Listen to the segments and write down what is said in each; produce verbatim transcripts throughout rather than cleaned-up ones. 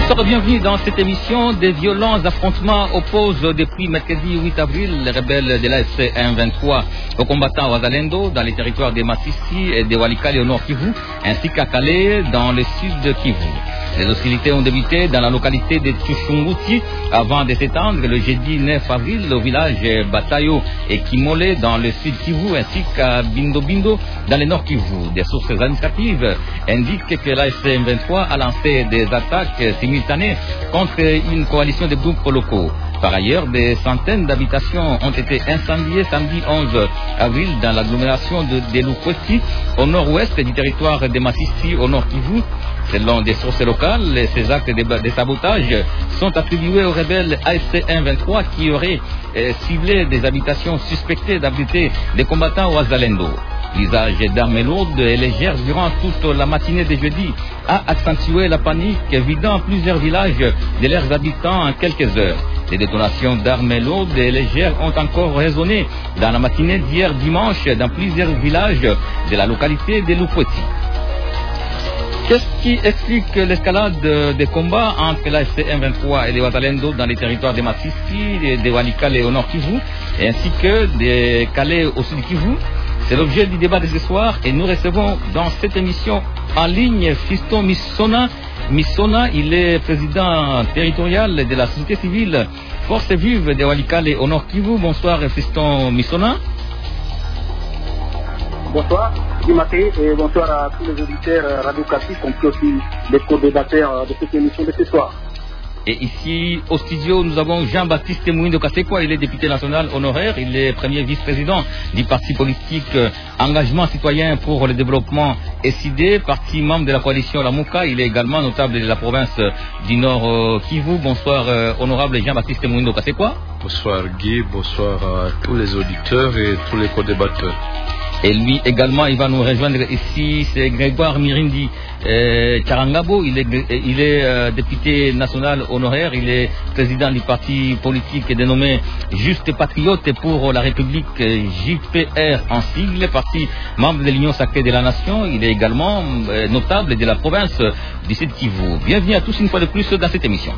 Bonsoir et bienvenue dans cette émission. Des violents affrontements opposent depuis mercredi huit avril les rebelles de l'A F C M vingt-trois aux combattants Wazalendo dans les territoires de Masisi et de Walikale au nord Kivu, ainsi qu'à Calais dans le sud de Kivu. Les hostilités ont débuté dans la localité de Tchouchunguti avant de s'étendre le jeudi neuf avril au village Batayo et Kimole dans le sud Kivu ainsi qu'à Bindo Bindo dans le nord Kivu. Des sources administratives indiquent que l'A F C M vingt-trois a lancé des attaques simultanées contre une coalition de groupes locaux. Par ailleurs, des centaines d'habitations ont été incendiées samedi onze avril dans l'agglomération de Delukweti au nord-ouest du territoire de Masisi au nord Kivu. Selon des sources locales, ces actes de, de sabotage sont attribués aux rebelles A F C M vingt-trois qui auraient euh, ciblé des habitations suspectées d'abriter des combattants Wazalendo. L'usage d'armes lourdes et légères durant toute la matinée de jeudi a accentué la panique, vidant plusieurs villages de leurs habitants en quelques heures. Les détonations d'armes lourdes et légères ont encore résonné dans la matinée d'hier dimanche dans plusieurs villages de la localité de Lukweti. Qu'est-ce qui explique l'escalade des combats entre l'A F C M vingt-trois et les Wazalendo dans les territoires de Masisi, de Walikale au nord Kivu, ainsi que de Calais au sud Kivu? C'est l'objet du débat de ce soir et nous recevons dans cette émission en ligne Fiston Misona. Misona, il est président territorial de la société civile Force Vive de Walikale au nord Kivu. Bonsoir Fiston Misona. Bonsoir, Dimaté, et bonsoir à tous les auditeurs radio-classiques, compris aussi les co-débatteurs de cette émission de ce soir. Et ici, au studio, nous avons Jean-Baptiste Mouindo Kasekwa, il est député national honoraire, il est premier vice-président du parti politique Engagement Citoyen pour le Développement S I D, parti membre de la coalition Lamuka, il est également notable de la province du Nord Kivu. Bonsoir, euh, honorable Jean-Baptiste Mouindo Kasekwa. Bonsoir Guy, bonsoir à tous les auditeurs et tous les co-débatteurs. Et lui également, il va nous rejoindre ici, c'est Grégoire Mirindi euh, Charangabo, il est, il est euh, député national honoraire, il est président du parti politique dénommé Juste Patriote pour la République, J P R en sigle, parti membre de l'Union Sacrée de la Nation, il est également euh, notable de la province du Sud Kivu. Bienvenue à tous une fois de plus dans cette émission.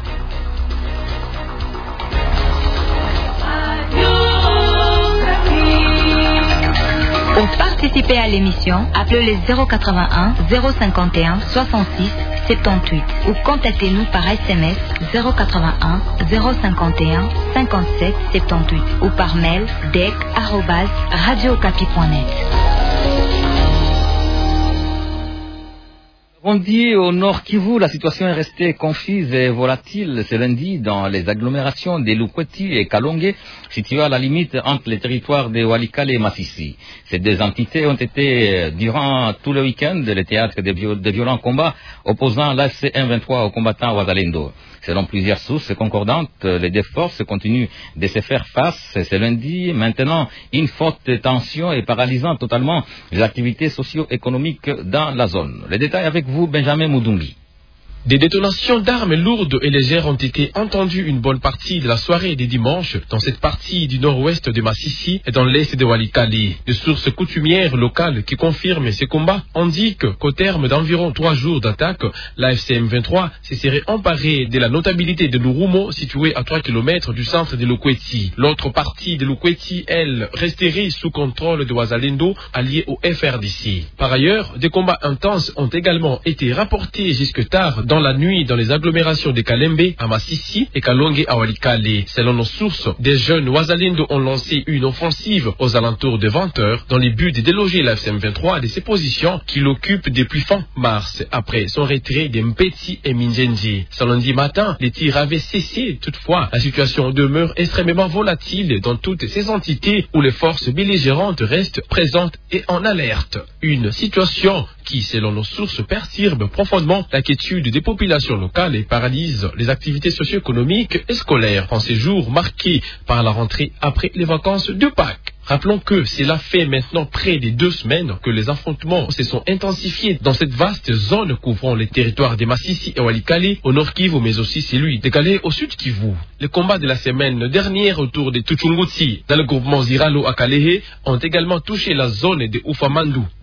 Pour participer à l'émission, appelez les zéro quatre-vingt-un zéro cinquante et un soixante-six soixante-dix-huit ou contactez-nous par S M S zéro quatre-vingt-un zéro cinquante et un cinquante-sept soixante-dix-huit ou par mail dec arobase radiocapi point net. On dit au nord Kivu, la situation est restée confuse et volatile ce lundi dans les agglomérations de Lukweti et Kalonge, situées à la limite entre les territoires de Walikale et Masisi. Ces deux entités ont été, durant tout le week-end, le théâtre de, viol de violents combats opposant l'A F C M vingt-trois aux combattants Wazalendo. Selon plusieurs sources concordantes, les deux forces continuent de se faire face ce lundi. Maintenant, une forte tension est paralysant totalement les activités socio-économiques dans la zone. Les détails avec vous, Benjamin Moudumbi. Des détonations d'armes lourdes et légères ont été entendues une bonne partie de la soirée des dimanches dans cette partie du nord-ouest de Masisi et dans l'est de Walikale. Des sources coutumières locales qui confirment ces combats indiquent qu'au terme d'environ trois jours d'attaque, l'A F C M vingt-trois se serait emparée de la notabilité de Lurumo, située à trois kilomètres du centre de Lukweti. L'autre partie de Lukweti, elle, resterait sous contrôle de Wazalendo, allié au F R D C. Par ailleurs, des combats intenses ont également été rapportés jusque tard dans la nuit dans les agglomérations de Kalembe à Masisi et Kalonge à Walikale. Selon nos sources, des jeunes Wazalendo ont lancé une offensive aux alentours de vingt heures dans le but de déloger l'A F C M vingt-trois de ses positions qu'il occupe depuis fin mars après son retrait de Mpeti et Minjenji. Ce lundi matin, les tirs avaient cessé. Toutefois, la situation demeure extrêmement volatile dans toutes ces entités où les forces belligérantes restent présentes et en alerte. Une situation qui, selon nos sources, perturbe profondément la quiétude des populations locales et paralyse les activités socio-économiques et scolaires en ces jours marqués par la rentrée après les vacances de Pâques. Rappelons que cela fait maintenant près de deux semaines que les affrontements se sont intensifiés dans cette vaste zone couvrant les territoires de Masisi et Walikale au nord Kivu, mais aussi celui de Calais au sud Kivu. Les combats de la semaine dernière autour de Tchouchunguti dans le groupement Ziralo à Calais ont également touché la zone de Ufamandu.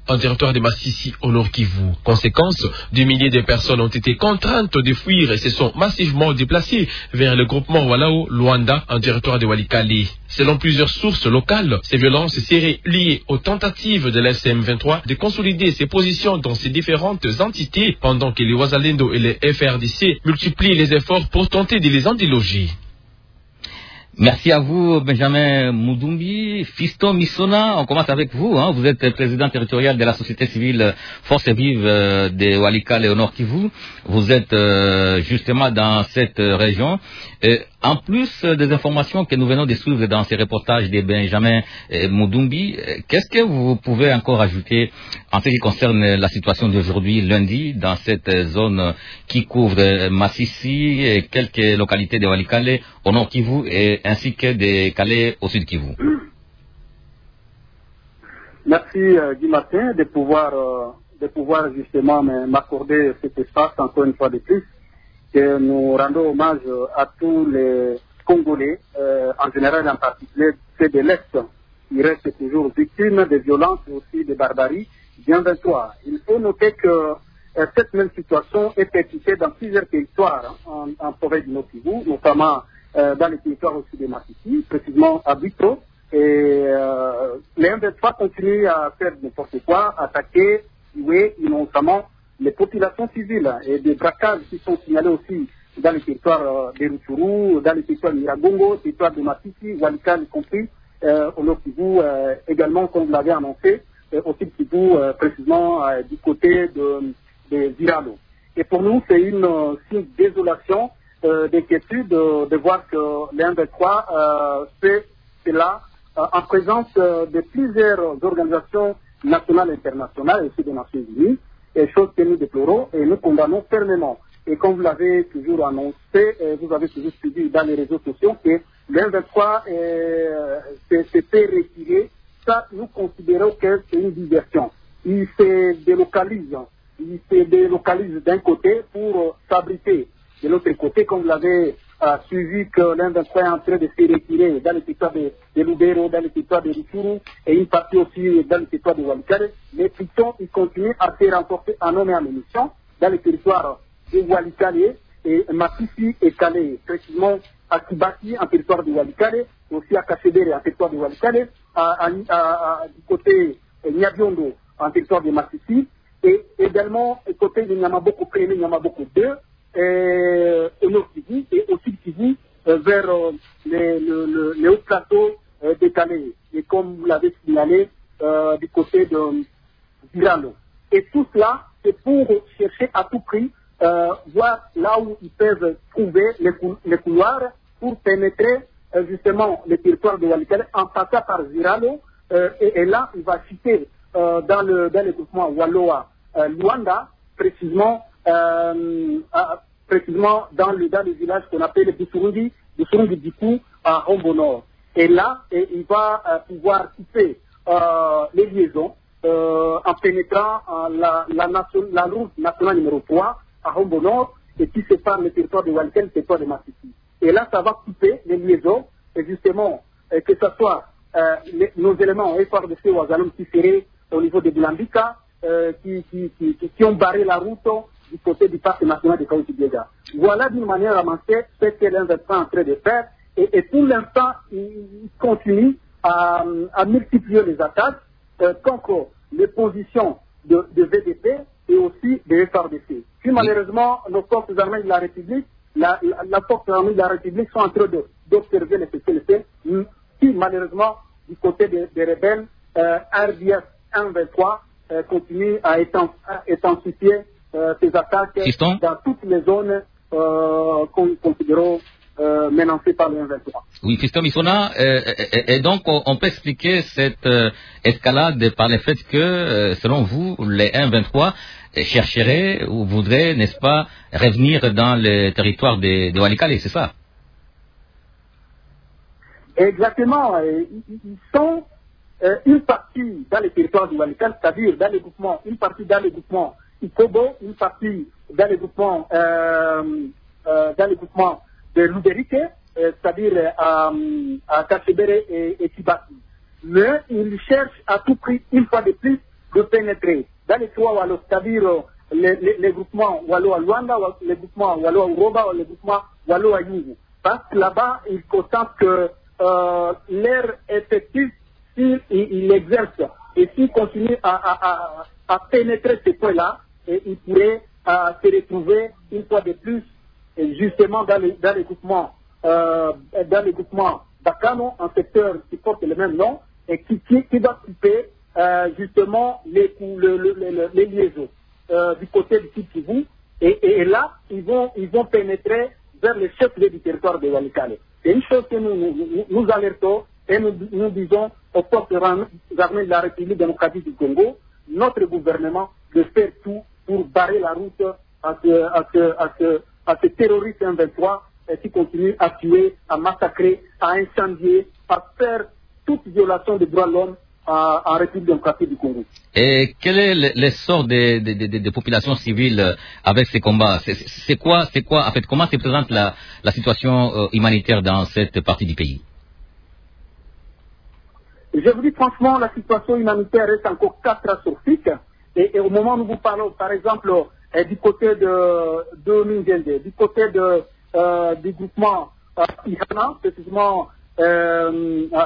en territoire de Massissi au Nord Kivu. Conséquence, des milliers de personnes ont été contraintes de fuir et se sont massivement déplacées vers le groupement Walao Luanda en territoire de Walikale. Selon plusieurs sources locales, ces violences seraient liées aux tentatives de l'F C M vingt-trois de consolider ses positions dans ces différentes entités pendant que les Wazalendo et les F R D C multiplient les efforts pour tenter de les endéloger. Merci à vous, Benjamin Mudumbi. Fiston Misona, on commence avec vous. Hein. Vous êtes président territorial de la société civile Force Vive euh, de Walikale et au Nord Kivu. Vous êtes euh, justement dans cette euh, région. Et en plus euh, des informations que nous venons de suivre dans ces reportages de Benjamin euh, Mudumbi, euh, qu'est-ce que vous pouvez encore ajouter en ce qui concerne la situation d'aujourd'hui, lundi, dans cette euh, zone qui couvre euh, Massissi et quelques localités de Walikale au Nord Kivu et ainsi que des Calais au sud Kivu. Merci euh, Guy Martin de pouvoir, euh, de pouvoir justement m'accorder cet espace encore une fois de plus. Que nous rendons hommage à tous les Congolais, euh, en général en particulier ceux de l'Est, qui restent toujours victimes de violences et aussi de barbarie. Bien vingt-trois. Il faut noter que euh, cette même situation est pratiquée dans plusieurs territoires hein, en, en province du Nord-Kivu, notamment euh, dans les territoires aussi de Massissi, précisément à Bito. Et euh, les M vingt-trois continuent à faire n'importe quoi, attaquer, tuer innocemment les populations civiles et des braquages qui sont signalés aussi dans les territoires euh, de Rutshuru, dans les territoires de Miragongo, territoires de Massissi, Walikale y compris, euh, au Nord Kivu euh, également, comme vous l'avez annoncé, euh, au Sud Kivu, euh, précisément euh, du côté de, de Ziralo. Et pour nous, c'est une euh, signe de désolation, euh, d'inquiétude de, de voir que les M vingt-trois euh, fait cela euh, en présence euh, de plusieurs organisations nationales et internationales, et aussi des Nations Unies, et chose que nous déplorons et nous condamnons fermement. Et comme vous l'avez toujours annoncé, et vous avez toujours suivi dans les réseaux sociaux que le M vingt-trois euh, s'est fait retirer, ça nous considérons que c'est une diversion. Il se délocalise, il se délocalise d'un côté pour euh, s'abriter de l'autre côté, comme vous l'avez euh, suivi que l'M vingt-trois est en train de se retirer dans le territoire de, de Lubero, dans le territoire de Rutshuru et une partie aussi dans le territoire de Walikale. Mais plutôt, il continue à se renforcer en homme et en émission dans le territoire de Walikale et Massissi et Calais, précisément à Kibati en territoire de Walikale, aussi à Kachebere en territoire de Walikale, à, à, à, à, du côté de Nyabiondo en territoire de Massissi et également du côté de Nyamaboko un, Nyamaboko deux, Euh, au Nord Kivu et au Sud Kivu euh, vers euh, les, le, le, les hauts plateaux euh, des Calais. Et comme vous l'avez signalé, euh, du côté de Ziralo. Et tout cela, c'est pour chercher à tout prix, euh, voir là où ils peuvent trouver les, cou les couloirs pour pénétrer euh, justement le territoire de Walikale en passant par Ziralo. Euh, et, et là, il va chuter euh, dans, le, dans le groupement Waloa euh, Luanda, précisément Euh, à, précisément dans le, dans le village qu'on appelle Busurungi, Busurungi Dikou, à Rombo Nord. Et là, et, il va euh, pouvoir couper euh, les liaisons euh, en pénétrant euh, la, la, nation, la route nationale numéro trois à Rombo Nord et qui sépare le territoire de Walikale et le territoire de Massissi. Et là, ça va couper les liaisons, et justement, euh, que ce soit euh, les, nos éléments F R D C ou Azalum qui seraient au niveau de Bulambika, euh, qui, qui, qui, qui, qui ont barré la route du côté du parc national de Kaouti-Biega. Voilà d'une manière avancée ce que l'M vingt-trois est en train de faire et, et pour l'instant, il continue à, à multiplier les attaques euh, contre les positions de, de V D P et aussi de F R D C. Puis malheureusement, nos forces armées de la République, la, la, la force armée de la République sont en train d'observer les C C L C, qui malheureusement, du côté des, des rebelles, euh, R D F M vingt-trois euh, continue à intensifier Euh, ces attaques Fiston dans toutes les zones euh, qu'on considère euh, menacées par le M vingt-trois. Oui, Fiston Misona, euh, et, et donc on, on peut expliquer cette euh, escalade par le fait que, euh, selon vous, les M vingt-trois chercheraient ou voudraient, n'est-ce pas, revenir dans le territoire de, de Walikale, c'est ça? Exactement. Ils sont euh, une partie dans les territoires de Walikale, c'est-à-dire dans les groupements, une partie dans les groupements Ikobo, une partie dans les groupements, euh, euh, dans les groupements de Luberike, euh, c'est-à-dire à, à Kachebere et, et Kibati. Mais ils cherchent à tout prix, une fois de plus, de pénétrer dans les trois Wallo, c'est-à-dire les, les, les groupements Wallo à Luanda, les groupements Wallo à Uroba, les groupements Wallo à Yugu. Parce que là-bas, ils constatent que euh, leur effectif, s'il il, il exerce et s'il continue à, à, à, à pénétrer ces points-là, et il pourrait euh, se retrouver une fois de plus, justement dans les, dans les groupements, euh, dans les groupements Bakano, un secteur qui porte le même nom, et qui, qui, qui va couper euh, justement les, le, le, le, les liaisons euh, du côté du Kivu. Et, et, et là, ils vont, ils vont pénétrer vers les chefs-lieux du territoire de Walikale. C'est une chose que nous, nous, nous alertons et nous, nous disons aux forces armées de la République démocratique du Congo, notre gouvernement, de faire tout pour barrer la route à ce, à ce, à ce, à ce terroriste M vingt-trois qui continue à tuer, à massacrer, à incendier, à faire toute violation des droits de l'homme en République démocratique du Congo. Et quel est l'essor des, des, des, des populations civiles avec ces combats? C'est quoi, c'est quoi, en fait, comment se présente la, la situation euh, humanitaire dans cette partie du pays? Je vous dis franchement, la situation humanitaire est encore catastrophique. Et, et au moment où nous vous parlons, par exemple, eh, du côté de, de Mingende, du côté de, euh, du groupement euh, Ihana, précisément euh, euh,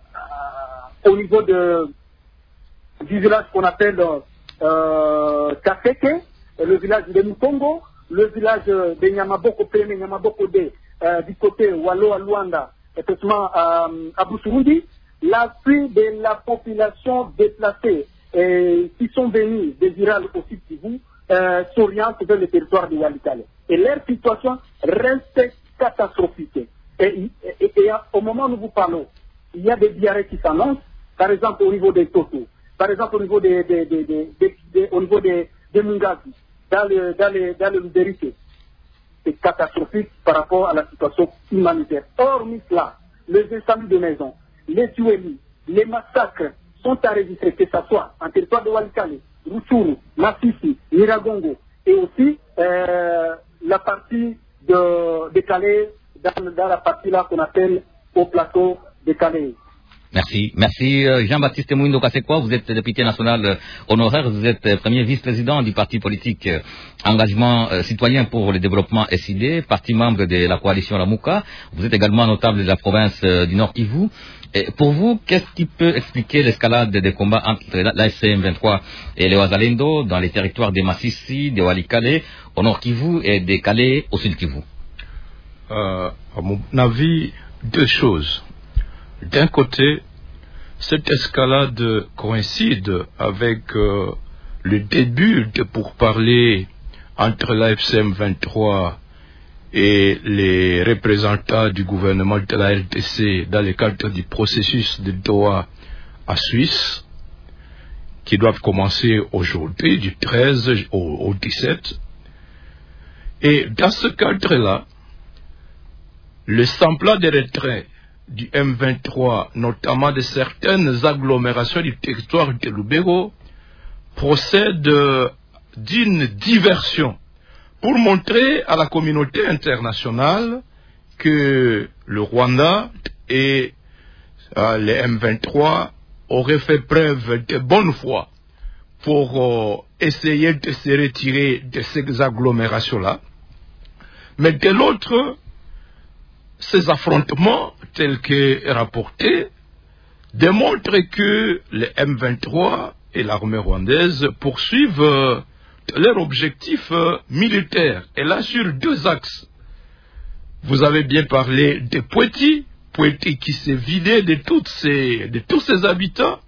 au niveau de, du village qu'on appelle euh, Kafeke, le village de Mukongo, le village de Nyamaboko Pene, Nyamaboko De, euh, du côté Wallo à Luanda, effectivement euh, à Busurundi, l'appui de la population déplacée et qui sont venus des Irals aussi Kivu euh, s'orientent vers le territoire de Walikale. Et leur situation reste catastrophique. Et, et, et, et au moment où nous vous parlons, il y a des diarrhées qui s'annoncent, par exemple au niveau des Toto, par exemple au niveau des, des, des, des, des, des, au niveau des, des Mungazi, dans le, dans le, dans le Lubérité. C'est catastrophique par rapport à la situation humanitaire. Hormis cela, les incendies de maisons, les tueries, les massacres sont enregistrés, que ce soit en territoire de Walikale, Rutshuru, Masisi, Niragongo, et aussi euh, la partie de, de Calais, dans, dans la partie là qu'on appelle au plateau de Calais. Merci. Merci Jean-Baptiste Mouindo Kassekwa, vous êtes député national honoraire, vous êtes premier vice-président du parti politique Engagement Citoyen pour le Développement S I D, parti membre de la coalition Lamuka. Vous êtes également notable de la province du Nord Kivu. Et pour vous, qu'est-ce qui peut expliquer l'escalade des combats entre l'A F C M vingt-trois et les Wazalendo dans les territoires de Masisi, de Walikale, au Nord Kivu et de Calais au Sud Kivu? euh, À mon avis, deux choses. D'un côté, cette escalade coïncide avec euh, le début de pourparlers entre l'A F C M vingt-trois et les représentants du gouvernement de la R D C dans le cadre du processus de Doha à Suisse, qui doivent commencer aujourd'hui, du treize au, au dix-sept. Et dans ce cadre-là, le semblant de retrait du M vingt-trois, notamment de certaines agglomérations du territoire de Lubero, procède d'une diversion pour montrer à la communauté internationale que le Rwanda et euh, les M vingt-trois auraient fait preuve de bonne foi pour euh, essayer de se retirer de ces agglomérations-là. Mais de l'autre, ces affrontements, tels que rapportés, démontrent que les M vingt-trois et l'armée rwandaise poursuivent euh, leur objectif euh, militaire. Et là, sur deux axes. Vous avez bien parlé de Poiti, Poiti qui s'est vidé de, toutes ces, de tous ses habitants.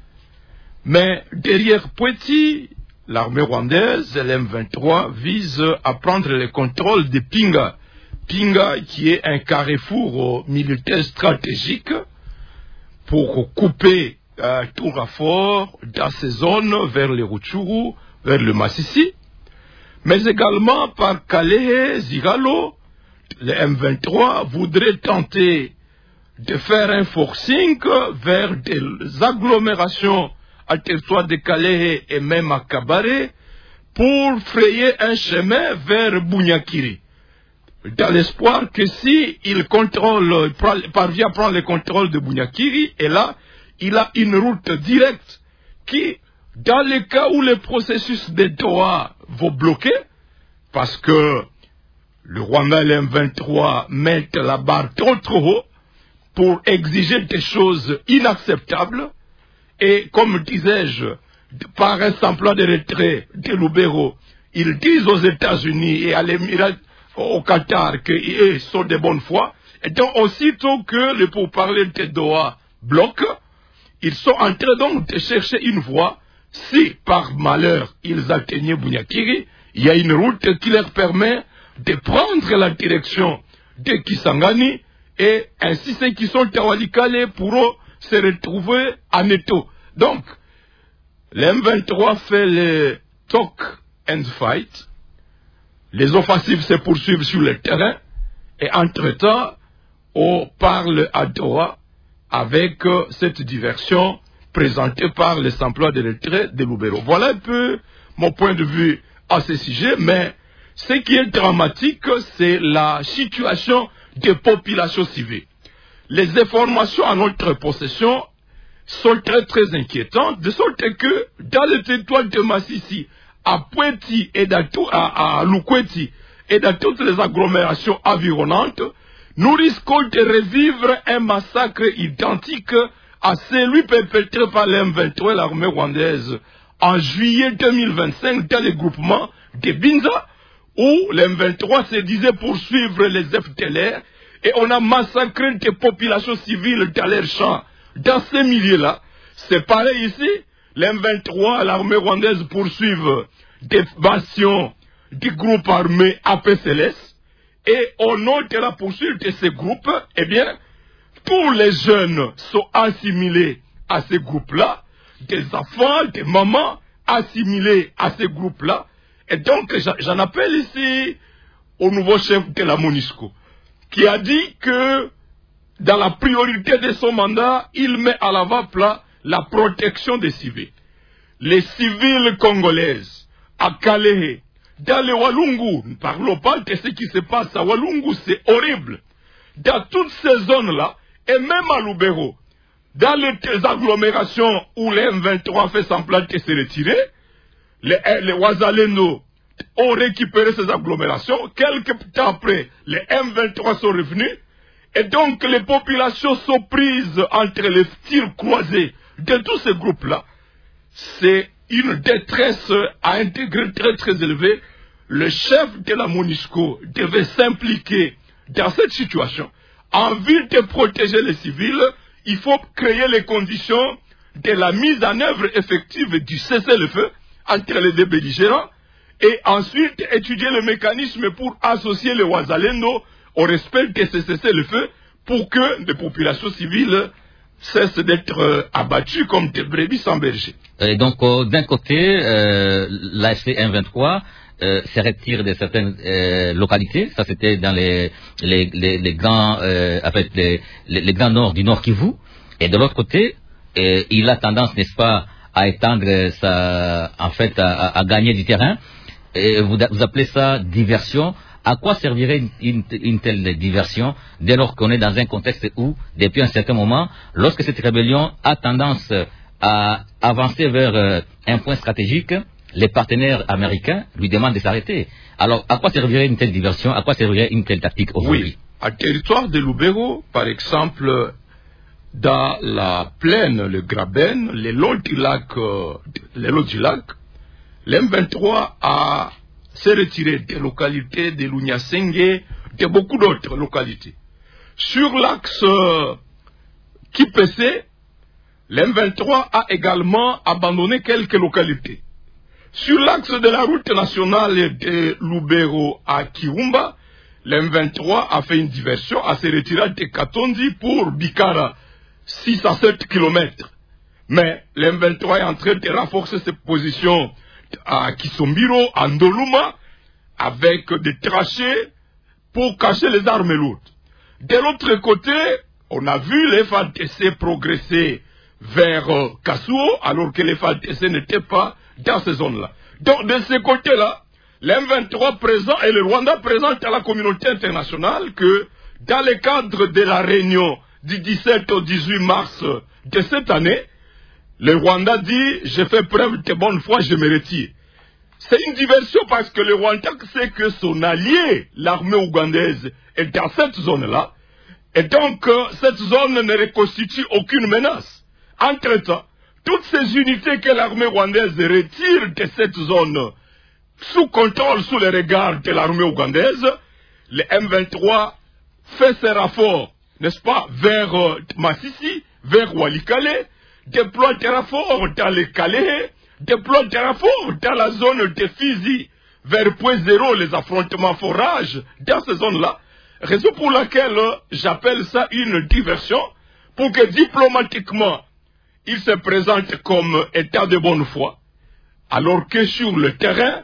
Mais derrière Poiti, l'armée rwandaise et l'M vingt-trois visent à prendre le contrôle de Pinga. Pinga qui est un carrefour militaire stratégique pour couper euh, tout renfort dans ces zones vers le Rutshuru, vers le Masisi, mais également par Calais, Zigalo. Le M vingt-trois voudrait tenter de faire un forcing vers des agglomérations à territoire de Calais et même à Kabare pour frayer un chemin vers Bunyakiri, dans l'espoir que si il contrôle, parvient à prendre le contrôle de Bunyakiri, et là, il a une route directe qui dans les cas où le processus de Doha va bloquer, parce que le Rwanda et le M vingt-trois mettent la barre trop trop haut pour exiger des choses inacceptables, et comme disais-je, par un semblant de retrait de Lubero, ils disent aux États-Unis et à l'Émirat, au Qatar, qu'ils sont de bonne foi, et donc aussitôt que le pourparlers de Doha bloque, ils sont en train donc de chercher une voie. Si par malheur ils atteignaient Bunyakiri, il y a une route qui leur permet de prendre la direction de Kisangani, et ainsi ceux qui sont à Walikale pourront se retrouver en Eto. Donc, le M vingt-trois fait le talk and fight, les offensives se poursuivent sur le terrain, et entre-temps, on parle à Doha avec euh, cette diversion présentée par les emplois de retrait de Lubero. Voilà un peu mon point de vue à ce sujet, mais ce qui est dramatique, c'est la situation des populations civiles. Les informations à notre possession sont très très inquiétantes, de sorte que dans le territoire de Massissi, à Pointi et dans tout, à, à Lukweti et dans toutes les agglomérations environnantes, nous risquons de revivre un massacre identique à celui perpétré par l'M vingt-trois et l'armée rwandaise en juillet deux mille vingt-cinq dans le groupement de Binza, où l'M vingt-trois se disait poursuivre les F D L R, et on a massacré des populations civiles dans leurs champs. Dans ces milieux-là, c'est pareil ici, l'M vingt-trois et l'armée rwandaise poursuivent des bastions du groupe armé A P C L S, et au nom de la poursuite de ces groupes, eh bien, tous les jeunes sont assimilés à ces groupes-là, des enfants, des mamans assimilés à ces groupes-là, et donc j'en appelle ici au nouveau chef de la MONUSCO, qui a dit que dans la priorité de son mandat, il met à l'avant-plan la protection des civils. Les civils congolaises, à Kalehe, dans le Walungu, ne parlons pas de ce qui se passe à Walungu, c'est horrible. Dans toutes ces zones-là, et même à Lubero, dans les agglomérations où les M vingt-trois fait semblant de se retirer, les, les Wazalendo ont récupéré ces agglomérations. Quelques temps après, les M vingt-trois sont revenus, et donc les populations sont prises entre les tirs croisés de tous ces groupes-là. C'est une détresse à un degré très très élevé. Le chef de la MONUSCO devait s'impliquer dans cette situation. En vue de protéger les civils, il faut créer les conditions de la mise en œuvre effective du cessez-le-feu entre les deux belligérants, et ensuite étudier le mécanisme pour associer les Wazalendo au respect de ce cessez-le-feu pour que les populations civiles cessent d'être euh, abattues comme des brebis sans berger. Et donc, euh, d'un côté, euh, l'A F C M vingt-trois euh, se retire de certaines euh, localités. Ça, c'était dans les, les, les, les grands, euh, en fait, les, les, les grands nord du Nord Kivu. Et de l'autre côté, euh, il a tendance, n'est-ce pas, à étendre sa, en fait, à, à, à gagner du terrain. Et vous, vous appelez ça diversion. À quoi servirait une, une, une telle diversion dès lors qu'on est dans un contexte où, depuis un certain moment, lorsque cette rébellion a tendance à avancer vers euh, un point stratégique, les partenaires américains lui demandent de s'arrêter. Alors, à quoi servirait une telle diversion? À quoi servirait une telle tactique aujourd'hui? Oui, à territoire de Lubero, par exemple, dans la plaine, le Graben, le long du lac, euh, le long du lac, l'M vingt-trois a s'est retiré des localités de Lunyasenge, de beaucoup d'autres localités. Sur l'axe euh, Kipese, l'M vingt-trois a également abandonné quelques localités. Sur l'axe de la route nationale de Lubero à Kirumba, l'M vingt-trois a fait une diversion à se retirer de Katondi pour Bikara, six à sept kilomètres. Mais l'M vingt-trois est en train de renforcer ses positions à Kisombiro, à Ndoluma, avec des trachées pour cacher les armes lourdes. De l'autre côté, on a vu les F A R D C progresser vers euh, Kasuo, alors que les F A R D C n'étaient pas dans ces zones-là. Donc, de ce côté-là, l'M vingt-trois présent et le Rwanda présente à la communauté internationale que, dans le cadre de la réunion du dix-sept au dix-huit mars de cette année, Le Rwanda dit, je fais preuve de bonne foi, je me retire. C'est une diversion parce que le Rwanda sait que son allié, l'armée ougandaise, est dans cette zone-là. Et donc, euh, cette zone ne reconstitue aucune menace. Entre-temps, toutes ces unités que l'armée rwandaise retire de cette zone, sous contrôle, sous le regard de l'armée ougandaise, le M vingt-trois fait ses renforts, n'est-ce pas, vers euh, Massissi, vers Walikale, déploie des renforts dans les Calais, déploie des renforts dans la zone de Fizi, vers point zéro, les affrontements forages dans ces zones-là. Raison pour laquelle euh, j'appelle ça une diversion, pour que diplomatiquement, il se présente comme état de bonne foi, alors que sur le terrain,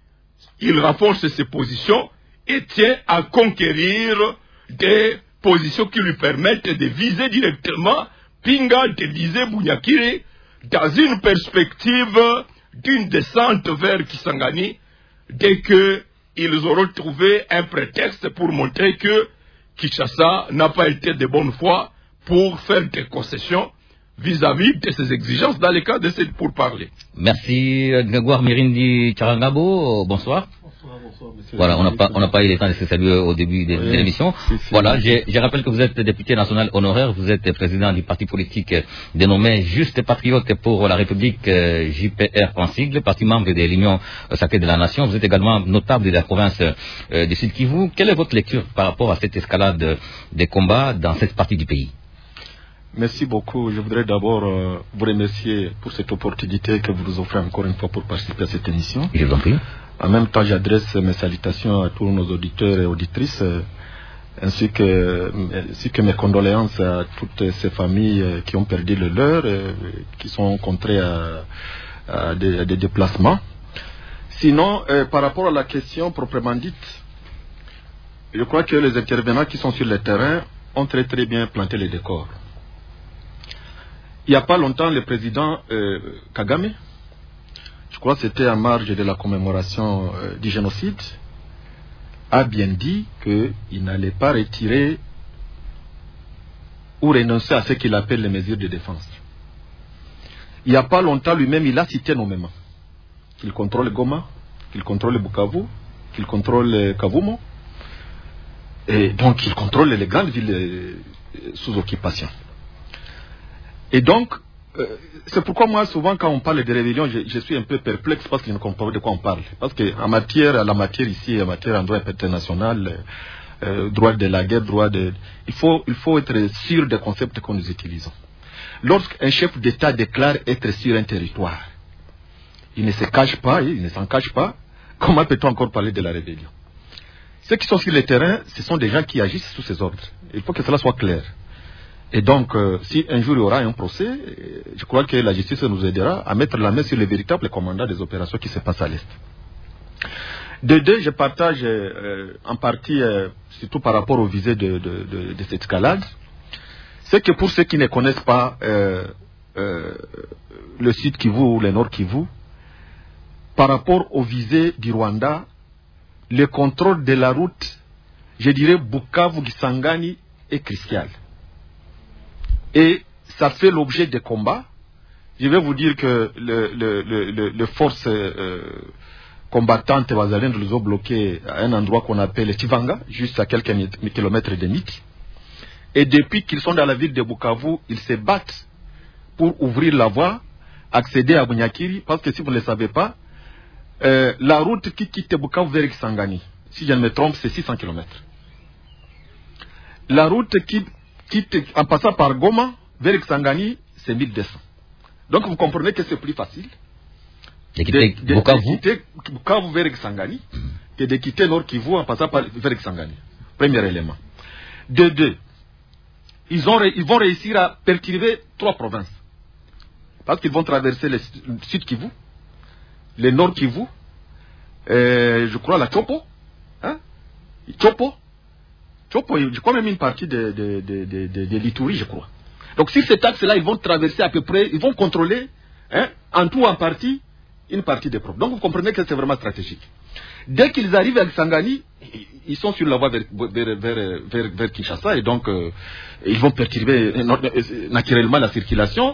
il renforce ses positions et tient à conquérir des positions qui lui permettent de viser directement Pinga, de viser Bunyakiri, dans une perspective d'une descente vers Kisangani, dès qu'ils auront trouvé un prétexte pour montrer que Kinshasa n'a pas été de bonne foi pour faire des concessions vis-à-vis de ses exigences dans le cas de ces pourparlers. Merci Grégoire Mirindi Charangabo, bonsoir. Bonsoir, bonsoir, monsieur. Voilà, on n'a pas, on n'a pas eu le temps de se saluer au début de, oui, de l'émission. Si, si, voilà, oui. je, je rappelle que vous êtes député national honoraire, vous êtes président du parti politique dénommé Juste Patriote pour la République, euh, J P R en sigle, parti membre de l'Union sacrée de la Nation. Vous êtes également notable de la province euh, du Sud Kivu. Quelle est votre lecture par rapport à cette escalade des combats dans cette partie du pays? Merci beaucoup. Je voudrais d'abord euh, vous remercier pour cette opportunité que vous nous offrez encore une fois pour participer à cette émission. Je vous en prie. En même temps, j'adresse mes salutations à tous nos auditeurs et auditrices, euh, ainsi, que, ainsi que mes condoléances à toutes ces familles euh, qui ont perdu le leur, euh, qui sont contraintes à, à, des, à des déplacements. Sinon, euh, par rapport à la question proprement dite, je crois que les intervenants qui sont sur le terrain ont très très bien planté les décors. Il n'y a pas longtemps, le président euh, Kagame, je crois que c'était en marge de la commémoration euh, du génocide, a bien dit qu'il n'allait pas retirer ou renoncer à ce qu'il appelle les mesures de défense. Il n'y a pas longtemps, lui-même, il a cité nommément qu'il contrôle Goma, qu'il contrôle Bukavu, qu'il contrôle Kavumo, et donc il contrôle les grandes villes euh, sous occupation. Et donc, euh, c'est pourquoi moi, souvent, quand on parle de rébellion, je, je suis un peu perplexe parce que je ne comprends pas de quoi on parle. Parce qu'en matière, la matière ici, en matière en droit international, euh, droit de la guerre, droit de... Il faut, il faut être sûr des concepts que nous utilisons. Lorsqu'un chef d'État déclare être sur un territoire, il ne se cache pas, il ne s'en cache pas, comment peut-on encore parler de la rébellion? Ceux qui sont sur le terrain, ce sont des gens qui agissent sous ces ordres. Il faut que cela soit clair. Et donc, euh, si un jour il y aura un procès, je crois que la justice nous aidera à mettre la main sur les véritables commandants des opérations qui se passent à l'Est. De deux, je partage euh, en partie, euh, surtout par rapport aux visées de, de, de, de cette escalade, c'est que pour ceux qui ne connaissent pas euh, euh, le Sud Kivu ou le Nord Kivu, par rapport aux visées du Rwanda, le contrôle de la route, je dirais Bukavu-Kisangani est crucial. Et ça fait l'objet des combats. Je vais vous dire que le, le, le, le, les forces euh, combattantes wazalendo les ont bloquées à un endroit qu'on appelle Tivanga, juste à quelques kilomètres de Miti. Et depuis qu'ils sont dans la ville de Bukavu, ils se battent pour ouvrir la voie, accéder à Bunyakiri, parce que si vous ne le savez pas, euh, la route qui quitte Bukavu vers Kisangani, si je ne me trompe, c'est six cents kilomètres. La route qui quitte, en passant par Goma vers Kisangani, c'est mille deux cents. Donc vous comprenez que c'est plus facile de, de, de, de quitter Bukavu vers Kisangani que de quitter Nord Kivu en passant par, vers Kisangani. Premier élément. De deux, ils, ont, ils vont réussir à perturber trois provinces. Parce qu'ils vont traverser le Sud Kivu, le Nord Kivu, euh, je crois la Chopo, hein? Chopo, Chopo, je crois même une partie de, de, de, de, de, de l'Ituri, je crois. Donc sur cet axe-là, ils vont traverser à peu près, ils vont contrôler, hein, en tout en partie, une partie des provinces. Donc vous comprenez que c'est vraiment stratégique. Dès qu'ils arrivent à Kisangani, ils sont sur la voie vers, vers, vers, vers, vers Kinshasa et donc euh, ils vont perturber naturellement la circulation.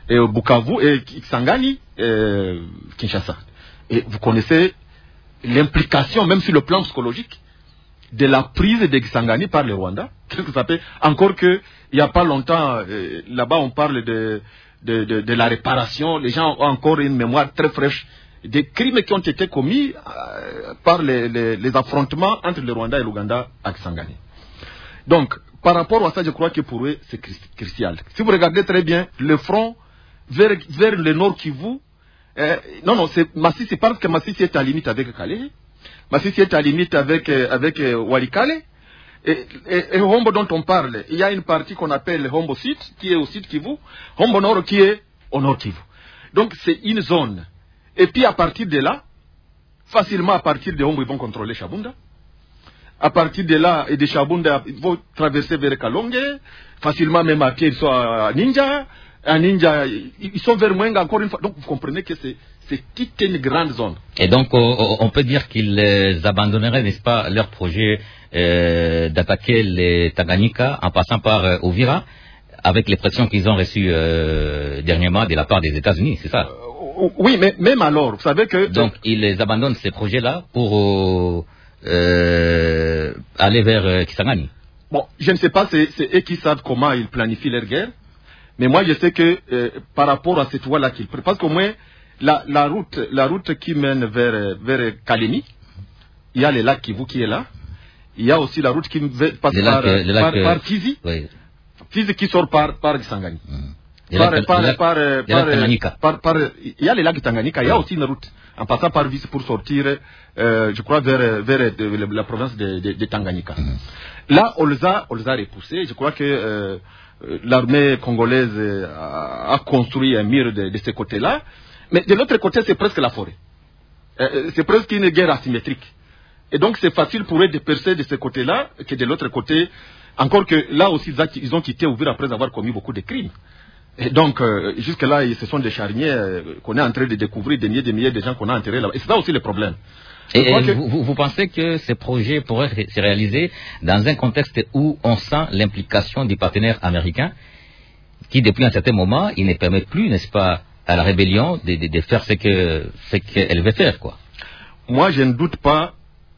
et Bukavu et Kisangani, et Kinshasa. Et vous connaissez l'implication, même sur le plan psychologique, de la prise de Kisangani par le Rwanda. Qu'est-ce que ça fait? Encore que, il n'y a pas longtemps, euh, là-bas on parle de, de, de, de la réparation, les gens ont encore une mémoire très fraîche des crimes qui ont été commis euh, par les, les, les affrontements entre le Rwanda et l'Ouganda à Kisangani. Donc, par rapport à ça, je crois que pour eux, c'est crucial. Si vous regardez très bien, le front vers, vers le nord Kivu, euh, non, non, c'est Masisi, parce que Masisi est à limite avec Kalehe, Masisi est à limite avec, euh, avec euh, Walikale, et, et, et Hombo dont on parle, il y a une partie qu'on appelle Hombo Sud, qui est au Sud Kivu, Hombo Nord qui est au Nord Kivu. Donc, c'est une zone. Et puis, à partir de là, facilement à partir de Hombo, ils vont contrôler Chabunda. À partir de là, et de Chabunda, ils vont traverser vers Kalonge, facilement même à pied, ils sont à Ninja. À Ninja, ils sont vers Mwenga encore une fois. Donc vous comprenez que c'est toute une grande zone. Et donc on peut dire qu'ils abandonneraient, n'est-ce pas, leur projet euh, d'attaquer les Tanganyika en passant par euh, Uvira, avec les pressions qu'ils ont reçues euh, dernièrement de la part des États-Unis, c'est ça? euh, Oui, mais même alors, vous savez que... Donc ils abandonnent ces projets-là pour... Euh, Euh, aller vers euh, Kisangani. Bon, je ne sais pas, c'est eux qui savent comment ils planifient leur guerre, mais moi je sais que euh, par rapport à cette voie-là qu'ils prennent, parce qu'au moins la, la route, la route qui mène vers vers Kalemi, il y a le lac Kivu qui est là, il y a aussi la route qui passe le par, lac, par, lac, par Fizi, oui. Fizi qui sort par par Kisangani. Mmh. Par, lac, par, lac, par, par, par, par, par, il y a les lacs Tanganyika, il y a aussi une route en passant par Vice pour sortir, euh, je crois, vers, vers de, de, la province de, de, de Tanganyika. Mmh. Là, on les a, on les a repoussés. Je crois que euh, l'armée congolaise a, a construit un mur de, de ce côté-là. Mais de l'autre côté, c'est presque la forêt. Euh, c'est presque une guerre asymétrique. Et donc, c'est facile pour eux de percer de ce côté-là que de l'autre côté. Encore que là aussi, ils ont quitté Ouvir après avoir commis beaucoup de crimes. Et donc, euh, jusque-là, ce sont des charniers euh, qu'on est en train de découvrir, des milliers et des milliers de gens qu'on a enterrés là-bas. Et c'est ça aussi le problème. Et, et que... vous, vous pensez que ces projets pourraient se réaliser dans un contexte où on sent l'implication des partenaires américains qui, depuis un certain moment, ils ne permettent plus, n'est-ce pas, à la rébellion de, de, de faire ce que ce qu'elle veut faire, quoi? Moi, je ne doute pas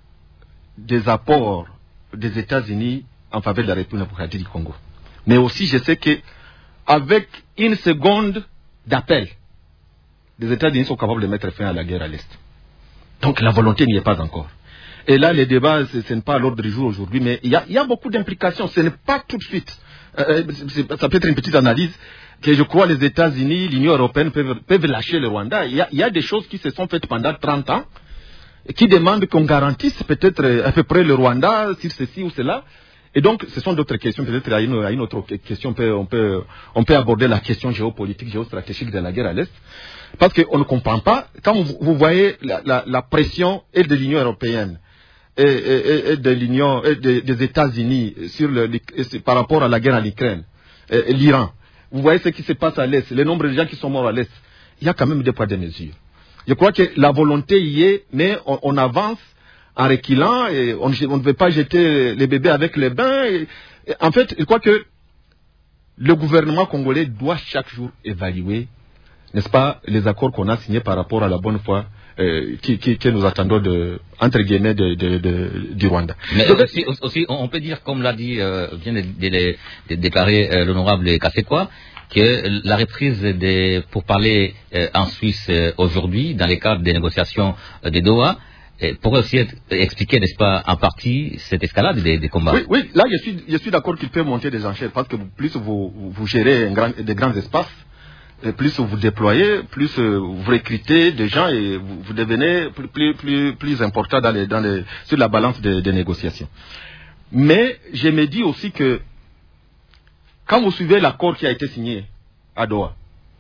des apports des États-Unis en faveur de la République démocratique du Congo. Mais aussi, je sais que avec une seconde d'appel, les États-Unis sont capables de mettre fin à la guerre à l'Est. Donc la volonté n'y est pas encore. Et là, les débats, ce n'est pas à l'ordre du jour aujourd'hui, mais il y, y a beaucoup d'implications. Ce n'est pas tout de suite. Euh, ça peut être une petite analyse que je crois les États-Unis, l'Union européenne peuvent, peuvent lâcher le Rwanda. Il y, y a des choses qui se sont faites pendant trente ans, qui demandent qu'on garantisse peut-être à peu près le Rwanda sur ceci ou cela. Et donc, ce sont d'autres questions. Peut-être à une, à une autre question, on peut, on, peut, on peut aborder la question géopolitique, géostratégique de la guerre à l'Est. Parce qu'on ne comprend pas, quand vous, vous voyez la, la, la pression et de l'Union européenne et, et, et de l'Union et de, des États-Unis sur le, par rapport à la guerre en Ukraine, l'Iran, vous voyez ce qui se passe à l'Est, le nombre de gens qui sont morts à l'Est, il y a quand même des poids de mesure. Je crois que la volonté y est, mais on, on avance en reculant, et on, on ne veut pas jeter les bébés avec les bains. Et, et en fait, je crois que le gouvernement congolais doit chaque jour évaluer, n'est-ce pas, les accords qu'on a signés par rapport à la bonne foi euh, qui, qui, que nous attendons de, entre guillemets de, de, de, du Rwanda. Mais Donc, aussi, aussi, on peut dire, comme l'a dit, euh, vient de, de, de, de déclarer euh, l'honorable Kassekwa, que la reprise des pourparlers euh, en Suisse euh, aujourd'hui, dans le cadre des négociations euh, de Doha, euh, pourrait aussi être, expliquer, n'est-ce pas, en partie cette escalade des, des combats. Oui, oui, là je suis, je suis d'accord qu'il peut monter des enchères, parce que plus vous, vous gérez un grand, des grands espaces, et plus vous déployez, plus vous recrutez des gens et vous, vous devenez plus, plus, plus, plus important dans les, dans les, sur la balance des, des négociations. Mais je me dis aussi que quand vous suivez l'accord qui a été signé à Doha,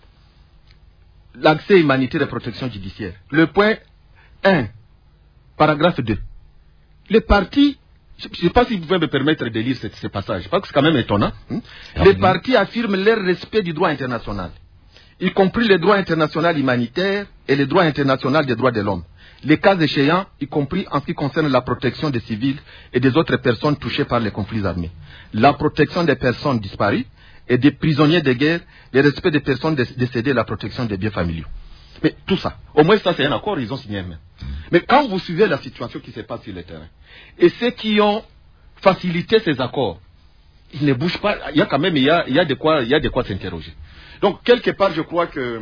l'accès humanitaire et protection judiciaire, le point un, paragraphe deux, les partis, je ne sais pas si vous pouvez me permettre de lire ce, ce passage, parce que c'est quand même étonnant, hein? Les partis affirment leur respect du droit international, y compris le droit international humanitaire et le droit international des droits de l'homme. Les cas échéants, y compris en ce qui concerne la protection des civils et des autres personnes touchées par les conflits armés, la protection des personnes disparues et des prisonniers de guerre, le respect des personnes décédées et la protection des biens familiaux. Mais tout ça, au moins ça c'est un accord, ils ont signé un même. Mais quand vous suivez la situation qui se passe sur le terrain, et ceux qui ont facilité ces accords, ils ne bougent pas, il y a quand même, il y a, il y a de quoi, il y a de quoi s'interroger. Donc quelque part je crois que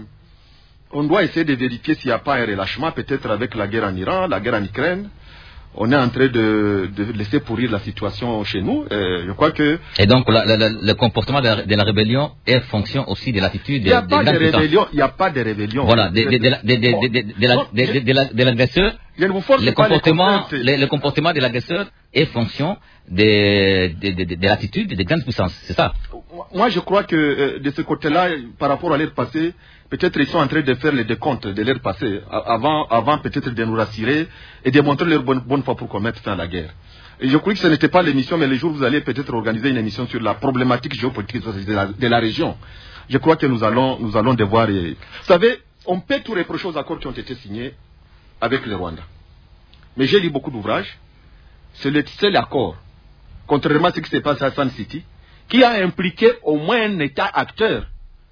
on doit essayer de vérifier s'il n'y a pas un relâchement, peut-être avec la guerre en Iran, la guerre en Ukraine. On est en train de, de laisser pourrir la situation chez nous. Euh, je crois que... Et donc, la, la, la, le comportement de la, de la rébellion est fonction aussi de l'attitude de, il n'y a, de, pas de, de rébellion, il n'y a pas de rébellion. Voilà, de, de, de, de, de, de, de l'agresseur. Le comportement, le, le comportement de l'agresseur est fonction de, de, de, de, de l'attitude des grandes puissances. C'est ça. Moi, je crois que euh, de ce côté-là, par rapport à leur passé, peut-être ils sont en train de faire le décompte de leur passé, avant, avant peut-être de nous rassurer et de montrer leur bonne, bonne foi pour qu'on mette fin à la guerre. Et je crois que ce n'était pas l'émission, mais le jour où vous allez peut-être organiser une émission sur la problématique géopolitique de la, de la région, je crois que nous allons, nous allons devoir... Et... Vous savez, on peut tout reprocher aux accords qui ont été signés avec le Rwanda. Mais j'ai lu beaucoup d'ouvrages. C'est le seul accord, contrairement à ce qui s'est passé à Sun City, qui a impliqué au moins un État acteur,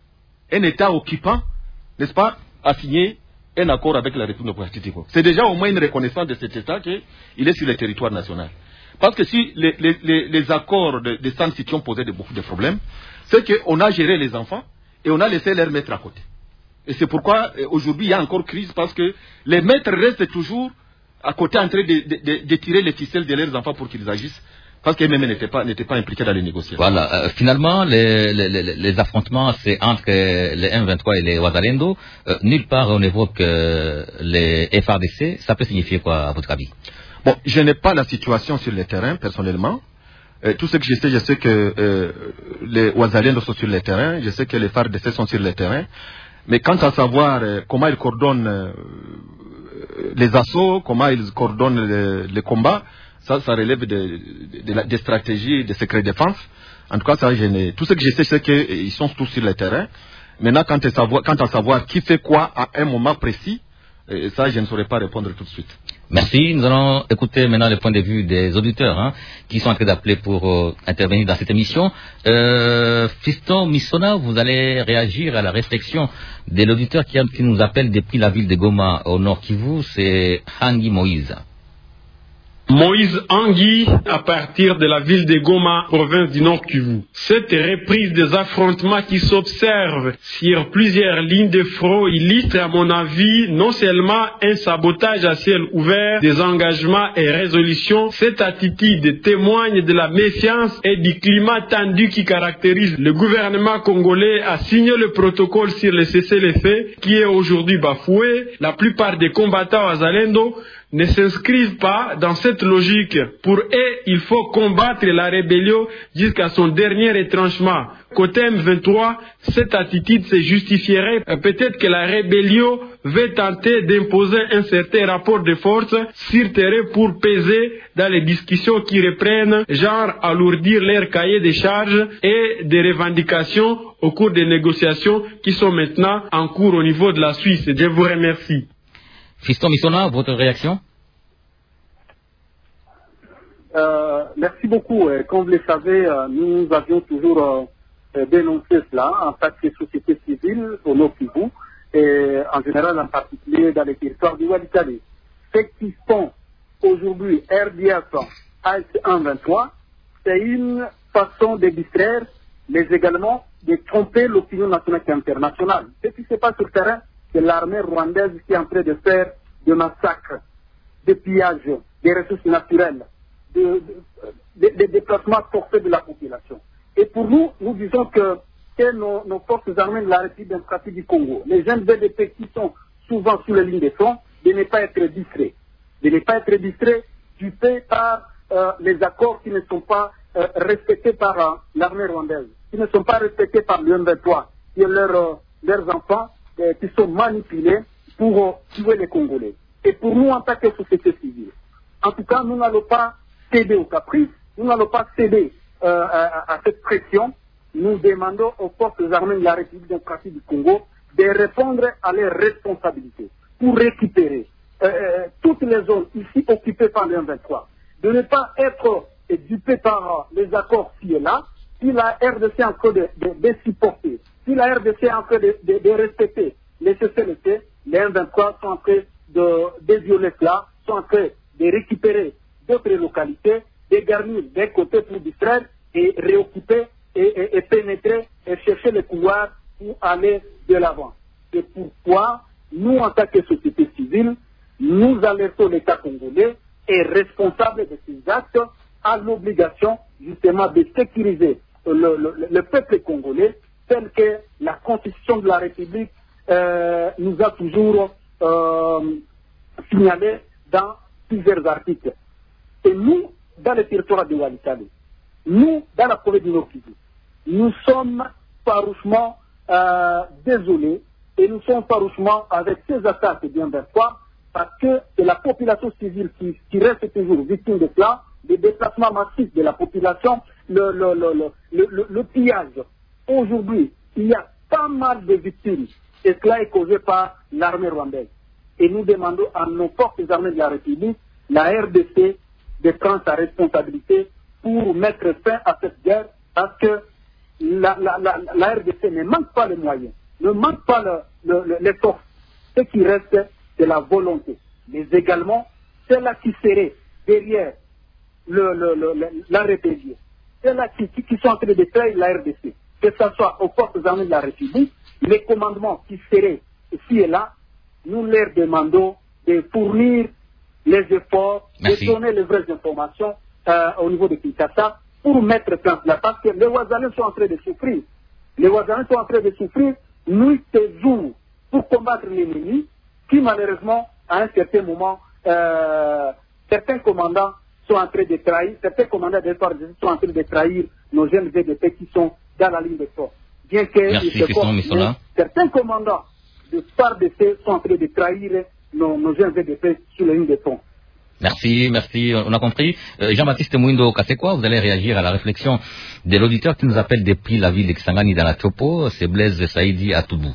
un État occupant, n'est-ce pas, à signer un accord avec la République démocratique du Congo. C'est déjà au moins une reconnaissance de cet État qu'il est sur le territoire national. Parce que si les, les, les, les accords de, de Sun City ont posé de, beaucoup de problèmes, c'est qu'on a géré les enfants et on a laissé les maîtres à côté. Et c'est pourquoi aujourd'hui il y a encore crise, parce que les maîtres restent toujours à côté en train de, de, de, de tirer les ficelles de leurs enfants pour qu'ils agissent. Parce qu'eux-mêmes n'étaient pas, n'étaient pas impliqués dans les négociations. Voilà. Euh, finalement, les, les, les affrontements, c'est entre les M vingt-trois et les Wazalendo. Euh, nulle part on évoque euh, les F R D C. Ça peut signifier quoi, à votre avis? Bon, je n'ai pas la situation sur le terrain, personnellement. Euh, tout ce que je sais, je sais que euh, les Wazalendo sont sur le terrain. Je sais que les F R D C sont sur le terrain. Mais quant à savoir euh, comment ils coordonnent euh, les assauts, comment ils coordonnent les, les combats, ça, ça relève de, de, de la, des stratégies de secret défense. En tout cas, ça, je n'ai... tout ce que je sais, c'est qu'ils sont tous sur le terrain. Maintenant, quant à savoir, quant à savoir qui fait quoi à un moment précis, et ça, je ne saurais pas répondre tout de suite. Merci. Nous allons écouter maintenant le point de vue des auditeurs hein, qui sont en train d'appeler pour euh, intervenir dans cette émission. Euh, Fiston Missona, vous allez réagir à la réflexion de l'auditeur qui, qui nous appelle depuis la ville de Goma au nord Kivu, c'est Hangi Moïse. Moïse Angui, à partir de la ville de Goma, province du Nord Kivu. Cette reprise des affrontements qui s'observent sur plusieurs lignes de front illustre, à mon avis, non seulement un sabotage à ciel ouvert des engagements et résolutions, cette attitude témoigne de la méfiance et du climat tendu qui caractérise le gouvernement congolais à signer le protocole sur le cessez-le-feu qui est aujourd'hui bafoué. La plupart des combattants à Zalendo ne s'inscrivent pas dans cette logique. Pour eux, il faut combattre la rébellion jusqu'à son dernier retranchement. Côté M vingt-trois, cette attitude se justifierait. Peut-être que la rébellion veut tenter d'imposer un certain rapport de force sur terrain pour peser dans les discussions qui reprennent, genre alourdir leur cahier de charges et des revendications au cours des négociations qui sont maintenant en cours au niveau de la Suisse. Je vous remercie. Fiston Missona, votre réaction? euh, Merci beaucoup. Comme vous le savez, nous avions toujours euh, dénoncé cela en tant que société civile au Nord Kivu et en général en particulier dans les territoires du Walikale. Ce qui font aujourd'hui R D F A S un vingt-trois, c'est une façon de distraire, mais également de tromper l'opinion nationale et internationale. Ce qui se passe sur le terrain, c'est l'armée rwandaise qui est en train de faire des massacres, des pillages, des ressources naturelles, des de, de, de déplacements forcés de la population. Et pour nous, nous disons que, que nos, nos forces armées de la République démocratique du Congo, les jeunes B D P qui sont souvent sur les lignes de front, de ne pas être distraits. De ne pas être distraits, dupés par euh, les accords qui ne sont pas euh, respectés par euh, l'armée rwandaise, qui ne sont pas respectés par le M vingt-trois, qui ont leur, euh, leurs enfants qui sont manipulés pour tuer les Congolais. Et pour nous, en tant que société civile, en tout cas, nous n'allons pas céder au caprice, nous n'allons pas céder euh, à, à cette pression. Nous demandons aux forces armées de la République démocratique du Congo de répondre à leurs responsabilités pour récupérer euh, toutes les zones ici occupées par le M vingt-trois, de ne pas être dupés par les accords ci et là, si la R D C est en train de, de, de supporter, si la R D C est en train de, de, de respecter les C C L T, les M vingt-trois sont en train de, de violer cela, sont en train de récupérer d'autres localités, de garnir des côtés pour distraire et réoccuper et, et, et pénétrer et chercher le pouvoir pour aller de l'avant. C'est pourquoi nous, en tant que société civile, nous alertons l'État congolais et responsable de ces actes à l'obligation justement de sécuriser le, le, le peuple congolais tel que la Constitution de la République euh, nous a toujours euh, signalé dans plusieurs articles. Et nous, dans le territoire de Walikale, nous, dans la province du Nord-Kivu, nous sommes farouchement euh, désolés et nous sommes farouchement avec ces attaques bien vingt-trois parce que c'est la population civile qui, qui reste toujours victime de cela, des déplacements massifs de la population, le, le, le, le, le, le, le pillage. Aujourd'hui, il y a pas mal de victimes et cela est causé par l'armée rwandaise. Et nous demandons à nos forces armées de la République, la R D C, de prendre sa responsabilité pour mettre fin à cette guerre parce que la, la, la, la R D C ne manque pas les moyens, ne manque pas le, le, le, les forces. Ce qui reste, c'est la volonté. Mais également, ceux-là qui seraient derrière le, le, le, le, la rébellion, ceux-là qui, qui, qui sont en train de trahir la R D C, que ce soit aux forces armées de la République, les commandements qui seraient ici et là, nous leur demandons de fournir les efforts, Merci. de donner les vraies informations euh, au niveau de Kinshasa pour mettre fin là. Parce que les Ouazalais sont en train de souffrir. Les Ouazalais sont en train de souffrir nuit et jour pour combattre l'ennemi qui, malheureusement, à un certain moment, euh, certains commandants sont en train de trahir, certains commandants des forces sont en train de trahir nos jeunes V D P qui sont dans la ligne de force. Bien que Merci, certains commandants de F A R D C sont en train de trahir nos, nos jeunes V D P sur la ligne de front. Merci, merci, on a compris. Euh, Jean-Baptiste Mouindo Kasekwa, vous allez réagir à la réflexion de l'auditeur qui nous appelle depuis la ville de Kisangani dans la Chopo, c'est Blaise Saïdi Atoubou.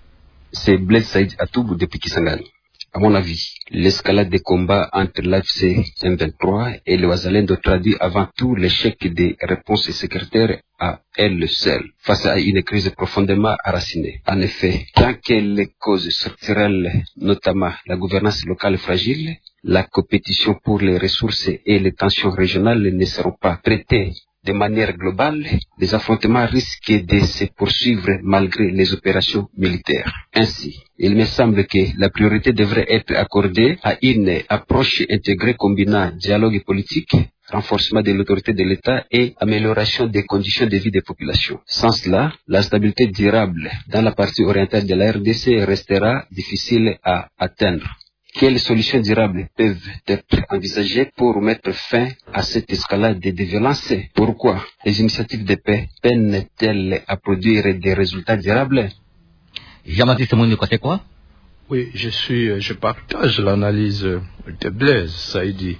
C'est Blaise Saïdi Atoubou depuis Kisangani. À mon avis, l'escalade des combats entre l'A F C M vingt-trois et le Wazalendo traduit avant tout l'échec des réponses sécuritaires à elle seule, face à une crise profondément enracinée. En effet, tant que les causes structurelles, notamment la gouvernance locale fragile, la compétition pour les ressources et les tensions régionales ne seront pas traitées de manière globale, les affrontements risquent de se poursuivre malgré les opérations militaires. Ainsi, il me semble que la priorité devrait être accordée à une approche intégrée combinant dialogue politique, renforcement de l'autorité de l'État et amélioration des conditions de vie des populations. Sans cela, la stabilité durable dans la partie orientale de la R D C restera difficile à atteindre. Quelles solutions durables peuvent être envisagées pour mettre fin à cette escalade de violence? Pourquoi les initiatives de paix peinent-elles à produire des résultats durables? Jean-Baptiste Mouindo, c'est quoi? Oui, je suis, je partage l'analyse de Blaise Saïdi.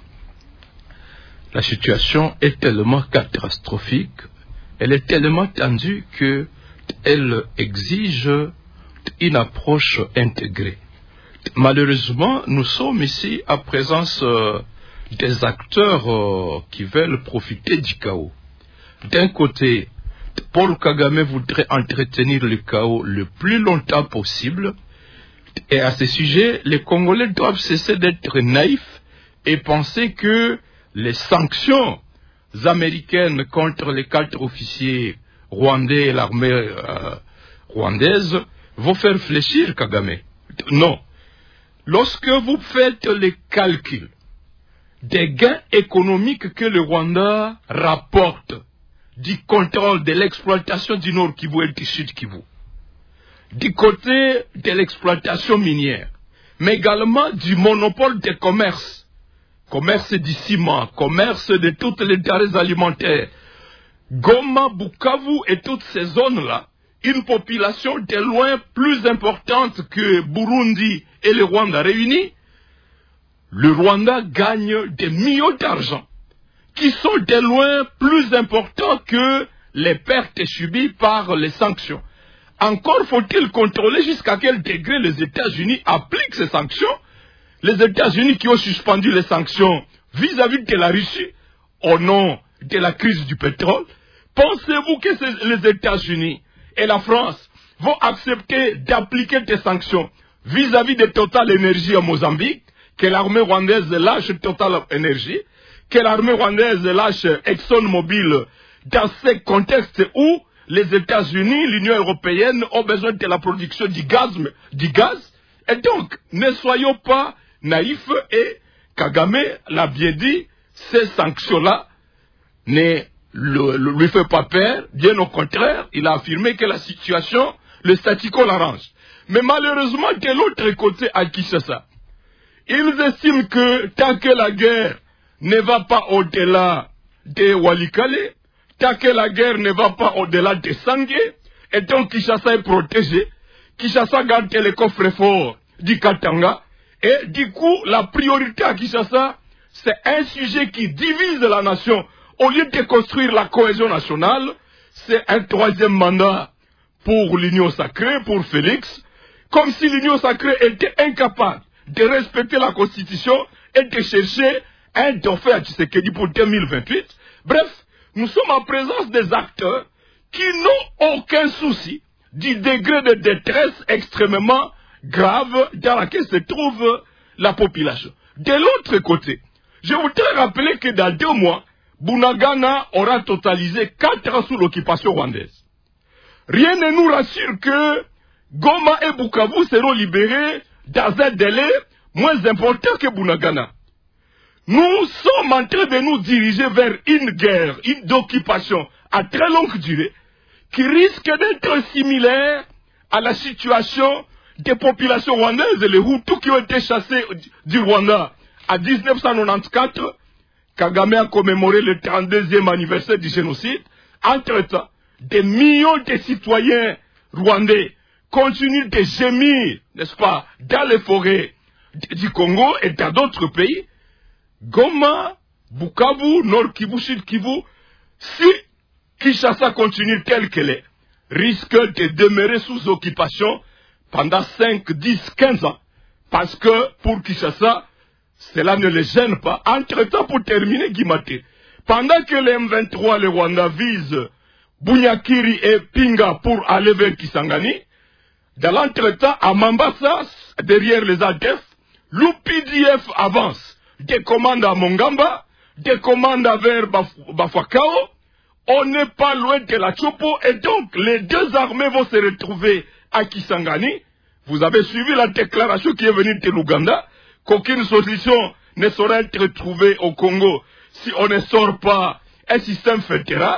La situation est tellement catastrophique, elle est tellement tendue que elle exige une approche intégrée. Malheureusement, nous sommes ici à présence euh, des acteurs euh, qui veulent profiter du chaos. D'un côté, Paul Kagame voudrait entretenir le chaos le plus longtemps possible. Et à ce sujet, les Congolais doivent cesser d'être naïfs et penser que les sanctions américaines contre les quatre officiers rwandais et l'armée euh, rwandaise vont faire fléchir Kagame. Non. Lorsque vous faites les calculs des gains économiques que le Rwanda rapporte du contrôle de l'exploitation du Nord Kivu et du Sud Kivu, du côté de l'exploitation minière, mais également du monopole des commerces, commerce du ciment, commerce de toutes les denrées alimentaires, Goma, Bukavu et toutes ces zones-là, une population de loin plus importante que Burundi et le Rwanda réunis, le Rwanda gagne des millions d'argent qui sont de loin plus importants que les pertes subies par les sanctions. Encore faut-il contrôler jusqu'à quel degré les États-Unis appliquent ces sanctions. Les États-Unis qui ont suspendu les sanctions vis-à-vis de la Russie au nom de la crise du pétrole, Pensez-vous que les États-Unis et la France vont accepter d'appliquer des sanctions vis-à-vis de Total Energy à Mozambique, que l'armée rwandaise lâche Total Energy, que l'armée rwandaise lâche ExxonMobil dans ces contextes où les États-Unis, l'Union européenne ont besoin de la production du gaz, du gaz. Et donc, ne soyons pas naïfs, et Kagame l'a bien dit, ces sanctions-là ne le, le, lui fait pas peur, bien au contraire, il a affirmé que la situation, le statu quo l'arrange. Mais malheureusement, de l'autre côté, à Kinshasa, ils estiment que tant que la guerre ne va pas au-delà de Walikale, tant que la guerre ne va pas au-delà de Sangé, et donc Kinshasa est protégé, Kinshasa garde les coffres forts du Katanga, et du coup, la priorité à Kinshasa, c'est un sujet qui divise la nation. Au lieu de construire la cohésion nationale, c'est un troisième mandat pour l'Union sacrée, pour Félix, comme si l'Union sacrée était incapable de respecter la Constitution et de chercher un dauphin à Tshisekedi pour deux mille vingt-huit. Bref, nous sommes en présence des acteurs qui n'ont aucun souci du degré de détresse extrêmement grave dans laquelle se trouve la population. De l'autre côté, je voudrais rappeler que dans deux mois, Bunagana aura totalisé quatre ans sous l'occupation rwandaise. Rien ne nous rassure que Goma et Bukavu seront libérés dans un délai moins important que Bunagana. Nous sommes en train de nous diriger vers une guerre, une occupation à très longue durée, qui risque d'être similaire à la situation des populations rwandaises, les Hutus qui ont été chassés du Rwanda en mille neuf cent quatre-vingt-quatorze. Kagame a commémoré le trente-deuxième anniversaire du génocide. Entre-temps, des millions de citoyens rwandais continuent de gémir, n'est-ce pas, dans les forêts du Congo et dans d'autres pays. Goma, Bukavu, Nord Kivu, Sud Kivu, si Kinshasa continue telle qu'elle est, risque de demeurer sous occupation pendant cinq, dix, quinze ans. Parce que pour Kinshasa, cela ne les gêne pas. Entre-temps, pour terminer, Guimate, pendant que les M vingt-trois, le Rwanda, visent Bunyakiri et Pinga pour aller vers Kisangani, dans l'entretemps, à Mambasa, derrière les A D F, l'U P D F avance. Des commandes à Mongamba, des commandes vers Baf Bafakao. On n'est pas loin de la Chopo, et donc les deux armées vont se retrouver à Kisangani. Vous avez suivi la déclaration qui est venue de l'Ouganda, qu'aucune solution ne saurait être trouvée au Congo si on ne sort pas un système fédéral.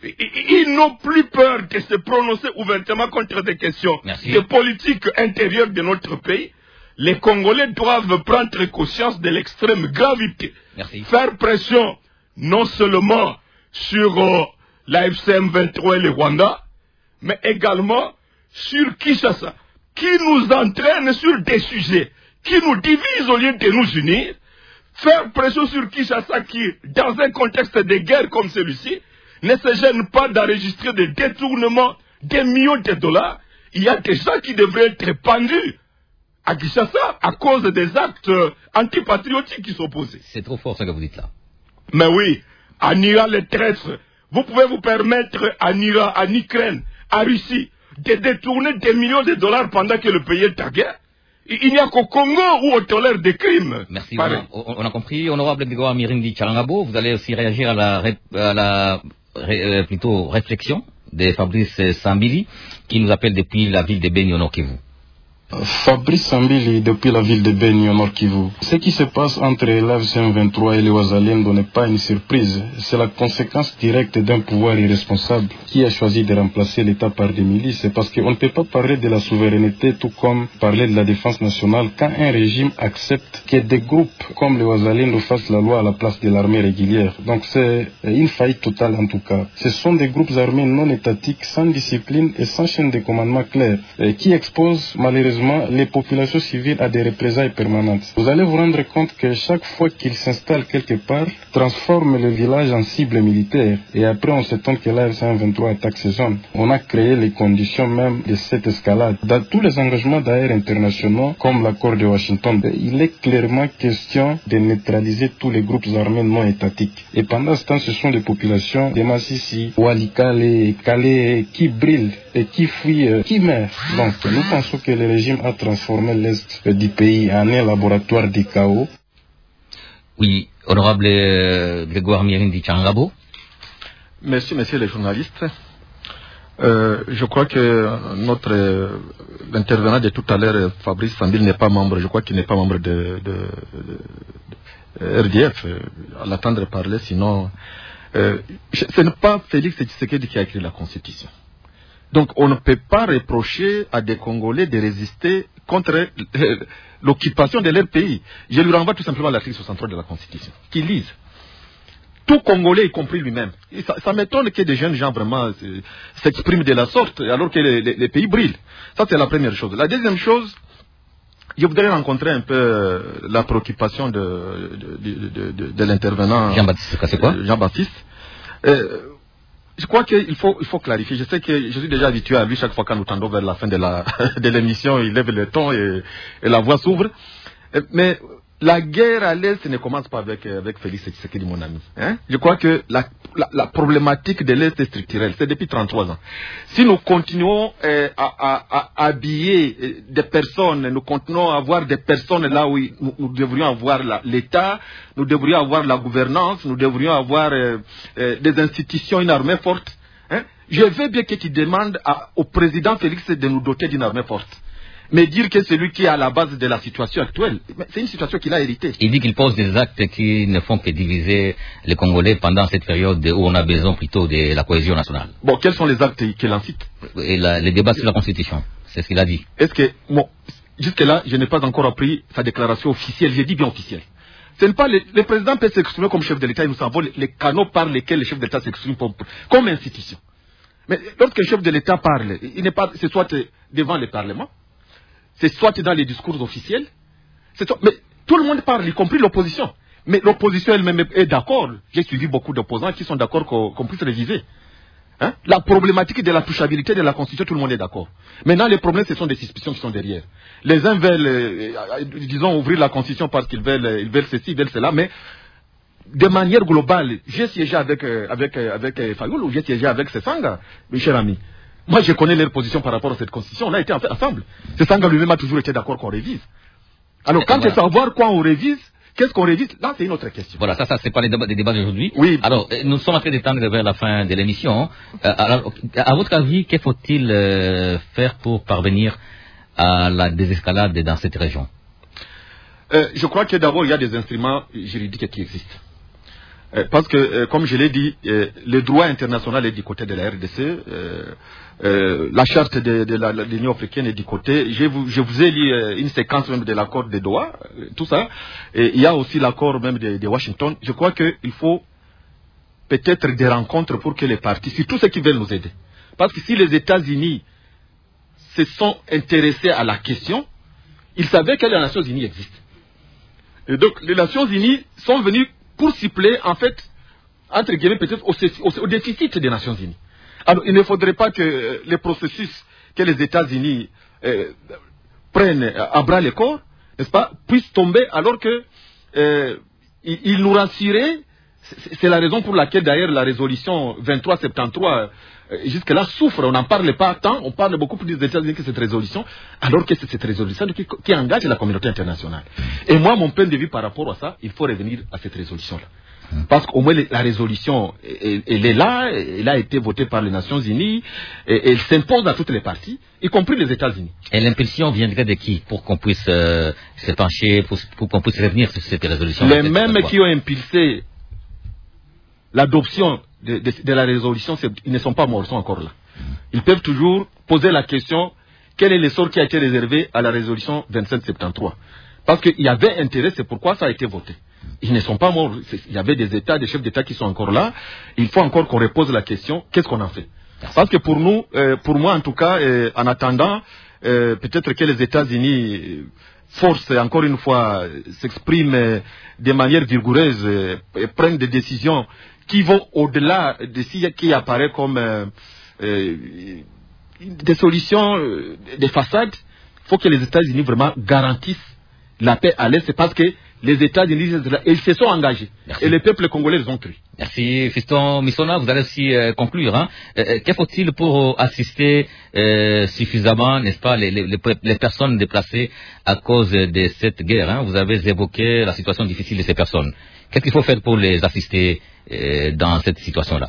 Ils n'ont plus peur de se prononcer ouvertement contre des questions Merci. de politique intérieure de notre pays. Les Congolais doivent prendre conscience de l'extrême gravité. Merci. Faire pression non seulement sur euh, la F C M vingt-trois et le Rwanda, mais également sur Kinshasa, qui nous entraîne sur des sujets qui nous divisent au lieu de nous unir. Faire pression sur Kinshasa qui, dans un contexte de guerre comme celui-ci, ne se gêne pas d'enregistrer des détournements des millions de dollars. Il y a des gens qui devraient être pendus à Kinshasa à cause des actes antipatriotiques qui sont posés. C'est trop fort ce que vous dites là. Mais oui, en Iran, les traîtres, vous pouvez vous permettre en Iran, en Ukraine, en Russie, de détourner des millions de dollars pendant que le pays est en guerre. Il n'y a qu'au Congo où on tolère des crimes. Merci. On a, on a compris. Honorable Grégoire Mirindi Charangabo, vous allez aussi réagir à la, à la ré, plutôt réflexion de Fabrice Sambili, qui nous appelle depuis la ville de Beni au Nord Kivu. Fabrice Sambili, depuis la ville de Beni au Nord Kivu. Ce qui se passe entre l'A F C M vingt-trois et les Wazalendo n'est pas une surprise. C'est la conséquence directe d'un pouvoir irresponsable qui a choisi de remplacer l'État par des milices. C'est parce qu'on ne peut pas parler de la souveraineté tout comme parler de la défense nationale quand un régime accepte que des groupes comme les Wazalendo fassent la loi à la place de l'armée régulière. Donc c'est une faillite totale en tout cas. Ce sont des groupes armés non étatiques, sans discipline et sans chaîne de commandement claire, qui exposent malheureusement malheureusement, les populations civiles à des représailles permanentes. Vous allez vous rendre compte que chaque fois qu'ils s'installent quelque part, transforment le village en cible militaire. Et après, on s'étonne que l'A F C M vingt-trois attaque ces zones. On a créé les conditions même de cette escalade. Dans tous les engagements d'ailleurs internationaux, comme l'accord de Washington, il est clairement question de neutraliser tous les groupes armés non étatiques. Et pendant ce temps, ce sont des populations de Massissi, Walikale et Calais qui brillent et qui fuient, qui meurent. Donc, nous pensons que le régime a transformé l'Est du pays en un laboratoire du chaos. Oui, honorable euh, Grégoire Mirindi Tchangabo. Merci, messieurs les journalistes. Euh, je crois que notre euh, l'intervenant de tout à l'heure, Fabrice Sambil, n'est pas membre, je crois qu'il n'est pas membre de, de, de, de R D F. Euh, à l'attendre parler, sinon, euh, ce n'est pas Félix Tshisekedi qui a écrit la Constitution. Donc, on ne peut pas reprocher à des Congolais de résister contre euh, l'occupation de leur pays. Je lui renvoie tout simplement à l'article soixante-trois de la Constitution, qui lise. Tout Congolais, y compris lui-même. Et ça, ça m'étonne que des jeunes gens vraiment s'expriment de la sorte, alors que les, les, les pays brillent. Ça, c'est la première chose. La deuxième chose, je voudrais rencontrer un peu la préoccupation de, de, de, de, de, de l'intervenant Jean-Baptiste. C'est quoi Jean-Baptiste. Euh, je crois qu'il faut, il faut clarifier. Je sais que je suis déjà habitué à lui chaque fois quand nous tendons vers la fin de la de l'émission, il lève le ton et, et la voix s'ouvre. Mais la guerre à l'Est ne commence pas avec, avec Félix Tshisekedi, mon ami. Hein? Je crois que la, la, la problématique de l'Est est structurelle. C'est depuis trente-trois ans. Si nous continuons euh, à, à, à habiller des personnes, nous continuons à avoir des personnes là où nous, nous devrions avoir l'État, nous devrions avoir la gouvernance, nous devrions avoir euh, euh, des institutions, une armée forte. Hein? Je veux bien que tu demandes à, au président Félix de nous doter d'une armée forte. Mais dire que c'est lui qui est à la base de la situation actuelle, c'est une situation qu'il a héritée. Il dit qu'il pose des actes qui ne font que diviser les Congolais pendant cette période où on a besoin plutôt de la cohésion nationale. Bon, quels sont les actes qu'il incite? Et la, les débats sur la Constitution, c'est ce qu'il a dit. Est-ce que, bon, jusque-là, je n'ai pas encore appris sa déclaration officielle, j'ai dit bien officielle. Ce n'est pas le, le président peut s'exprimer comme chef de l'État, et nous savons les, les canaux par lesquels le chef de l'État s'exprime comme institution. Mais lorsque le chef de l'État parle, il n'est pas, c'est soit devant le Parlement, c'est soit dans les discours officiels, soit, mais tout le monde parle, y compris l'opposition. Mais l'opposition elle-même est d'accord. J'ai suivi beaucoup d'opposants qui sont d'accord qu'on, qu'on puisse réviser. Hein? La problématique de la touchabilité de la Constitution, tout le monde est d'accord. Maintenant, les problèmes, ce sont des suspicions qui sont derrière. Les uns veulent, euh, disons, ouvrir la Constitution parce qu'ils veulent, ils veulent ceci, ils veulent cela, mais de manière globale, j'ai siégé avec, euh, avec, euh, avec euh, Fayoul ou j'ai siégé avec Sessanga, mes chers amis. Moi, je connais leur position par rapport à cette constitution. On a été ensemble. Sessanga lui-même a toujours été d'accord qu'on révise. Alors, quand voilà. C'est savoir quoi on révise, qu'est-ce qu'on révise, là, c'est une autre question. Voilà, ça, ça, c'est pas les débats, les débats d'aujourd'hui. Oui. Alors, nous sommes en train d'étendre vers la fin de l'émission. Euh, alors, à votre avis, que faut-il euh, faire pour parvenir à la désescalade dans cette région? euh, Je crois que d'abord, il y a des instruments juridiques qui existent. Parce que, euh, comme je l'ai dit, euh, le droit international est du côté de la R D C, euh, euh, la charte de, de, la, de l'Union africaine est du côté. Je vous, je vous ai lu euh, une séquence même de l'accord de Doha, euh, tout ça. Et il y a aussi l'accord même de, de Washington. Je crois qu'il faut peut-être des rencontres pour que les partis, surtout ceux qui veulent nous aider. Parce que si les États-Unis se sont intéressés à la question, ils savaient que les Nations Unies existent. Et donc, les Nations Unies sont venues pour suppléer, en fait, entre guillemets, peut-être au, au, au déficit des Nations Unies. Alors, il ne faudrait pas que euh, les processus que les États-Unis euh, prennent à bras le corps, n'est-ce pas, puissent tomber alors que euh, ils, ils nous rassuraient. C'est la raison pour laquelle, d'ailleurs, la résolution vingt-trois soixante-treize, euh, jusque-là, souffre. On n'en parle pas tant, on parle beaucoup plus des États-Unis que cette résolution, alors que c'est cette résolution qui, qui engage la communauté internationale. Et moi, mon point de vue par rapport à ça, il faut revenir à cette résolution-là. Parce qu'au moins, la résolution, elle, elle est là, elle a été votée par les Nations Unies, et elle s'impose à toutes les parties, y compris les États-Unis. Et l'impulsion viendrait de qui pour qu'on puisse euh, se pencher, pour, pour qu'on puisse revenir sur cette résolution? Les mêmes qui ont impulsé l'adoption de, de, de la résolution, ils ne sont pas morts, ils sont encore là. Ils peuvent toujours poser la question, quel est le sort qui a été réservé à la résolution vingt-sept soixante-treize? Parce qu'il y avait intérêt, c'est pourquoi ça a été voté. Ils ne sont pas morts. Il y avait des États, des chefs d'État qui sont encore là. Il faut encore qu'on repose la question, qu'est-ce qu'on en fait? Parce que pour nous, euh, pour moi en tout cas, euh, en attendant, euh, peut-être que les États-Unis forcent encore une fois, s'expriment de manière vigoureuse et, et prennent des décisions qui vont au-delà de ce qui apparaît comme euh, euh, des solutions, euh, des façades. Il faut que les États-Unis vraiment garantissent la paix à l'Est, parce que les États-Unis, ils se sont engagés. Merci. Et les peuples congolais les ont cru. Merci, Fiston Missona. Vous allez aussi euh, conclure. Hein. Euh, que faut-il pour assister euh, suffisamment, n'est-ce pas, les, les, les personnes déplacées à cause de cette guerre, hein? Vous avez évoqué la situation difficile de ces personnes. Qu'est-ce qu'il faut faire pour les assister euh, dans cette situation-là?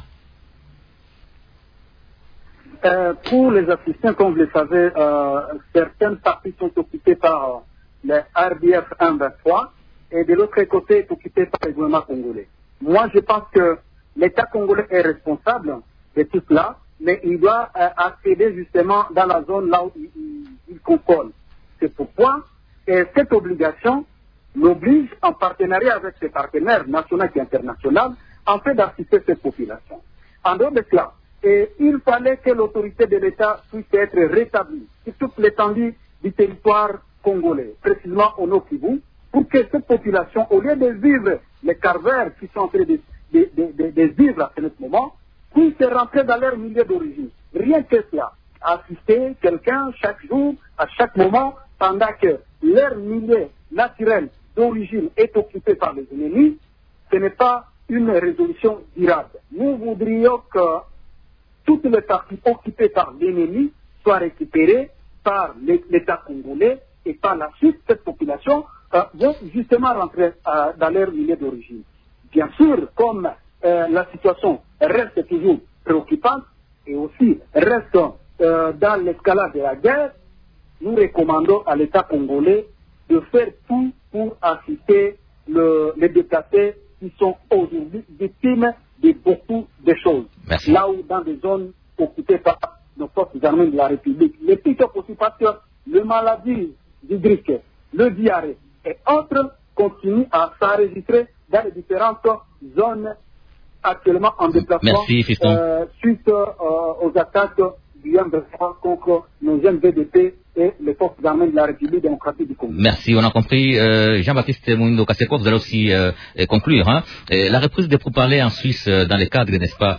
Euh, pour les assistants, comme vous le savez, euh, certaines parties sont occupées par les R D F un vingt-trois et de l'autre côté est occupé par le gouvernement congolais. Moi, je pense que l'État congolais est responsable de tout cela, mais il doit euh, accéder justement dans la zone là où il, il, il contrôle. C'est pourquoi et cette obligation l'oblige, en partenariat avec ses partenaires nationaux et internationaux, en fait d'assister cette population. En dehors de cela, et il fallait que l'autorité de l'État puisse être rétablie sur toute l'étendue du territoire congolais, précisément au Nord Kivu, pour que cette population, au lieu de vivre les calvaires qui sont en train de, de, de, de, de vivre à ce moment, puisse rentrer dans leur milieu d'origine. Rien que cela. Assister quelqu'un chaque jour, à chaque moment, pendant que leur milieu naturel d'origine est occupé par les ennemis, ce n'est pas une résolution durable. Nous voudrions que toutes les parties occupées par l'ennemi soient récupérées par l'État congolais et par la suite, cette population euh, vont justement rentrer euh, dans leur milieu d'origine. Bien sûr, comme euh, la situation reste toujours préoccupante et aussi reste euh, dans l'escalade de la guerre, nous recommandons à l'État congolais de faire tout pour assister le, les déplacés qui sont aujourd'hui victimes de beaucoup de choses. Merci. Là où dans des zones occupées par nos forces armées de la République. Les piques aussi parce que les maladies hydriques, le diarrhée et autres continuent à s'enregistrer dans les différentes zones actuellement en déplacement. Merci, euh, suite euh, aux attaques du M vingt-trois contre nos M V D P et les forces armées de la République démocratique du Congo. Merci, on a compris. Euh, Jean-Baptiste Mouindo Kaseko, vous allez aussi euh, conclure. Hein. La reprise des pourparlers en Suisse euh, dans le cadre, n'est-ce pas,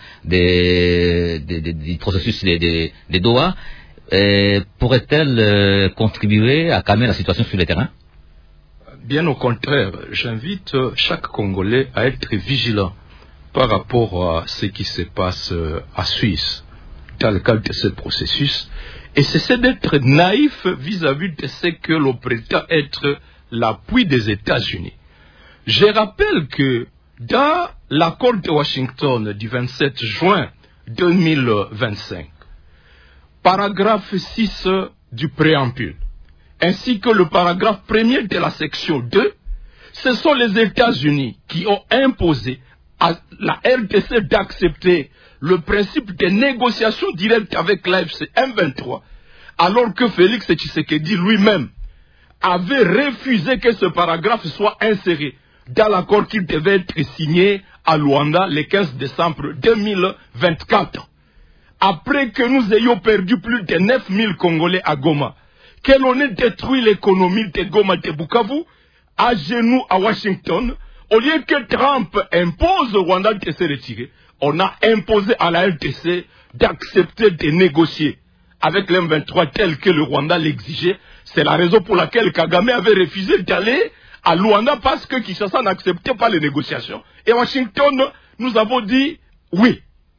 des, des, des, du processus des, des, des Doha, euh, pourrait-elle euh, contribuer à calmer la situation sur le terrain? Bien au contraire, j'invite chaque Congolais à être vigilant par rapport à ce qui se passe à Suisse dans le cadre de ce processus, et cesser d'être naïf vis-à-vis de ce que l'on prétend être l'appui des États-Unis. Je rappelle que dans l'accord de Washington du vingt-sept juin deux mille vingt-cinq, paragraphe six du préambule, ainsi que le paragraphe premier de la section deux, ce sont les États-Unis qui ont imposé à la R D C d'accepter le principe de négociation directe avec l'A F C M vingt-trois, alors que Félix Tshisekedi lui-même avait refusé que ce paragraphe soit inséré dans l'accord qui devait être signé à Luanda le quinze décembre deux mille vingt-quatre. Après que nous ayons perdu plus de neuf mille Congolais à Goma, que l'on ait détruit l'économie de Goma de Bukavu, à genoux à Washington, au lieu que Trump impose au Rwanda de se retirer, on a imposé à la R D C d'accepter de négocier avec l'M vingt-trois tel que le Rwanda l'exigeait. C'est la raison pour laquelle Kagame avait refusé d'aller à Luanda, parce que Kinshasa n'acceptait pas les négociations. Et Washington, nous avons dit oui.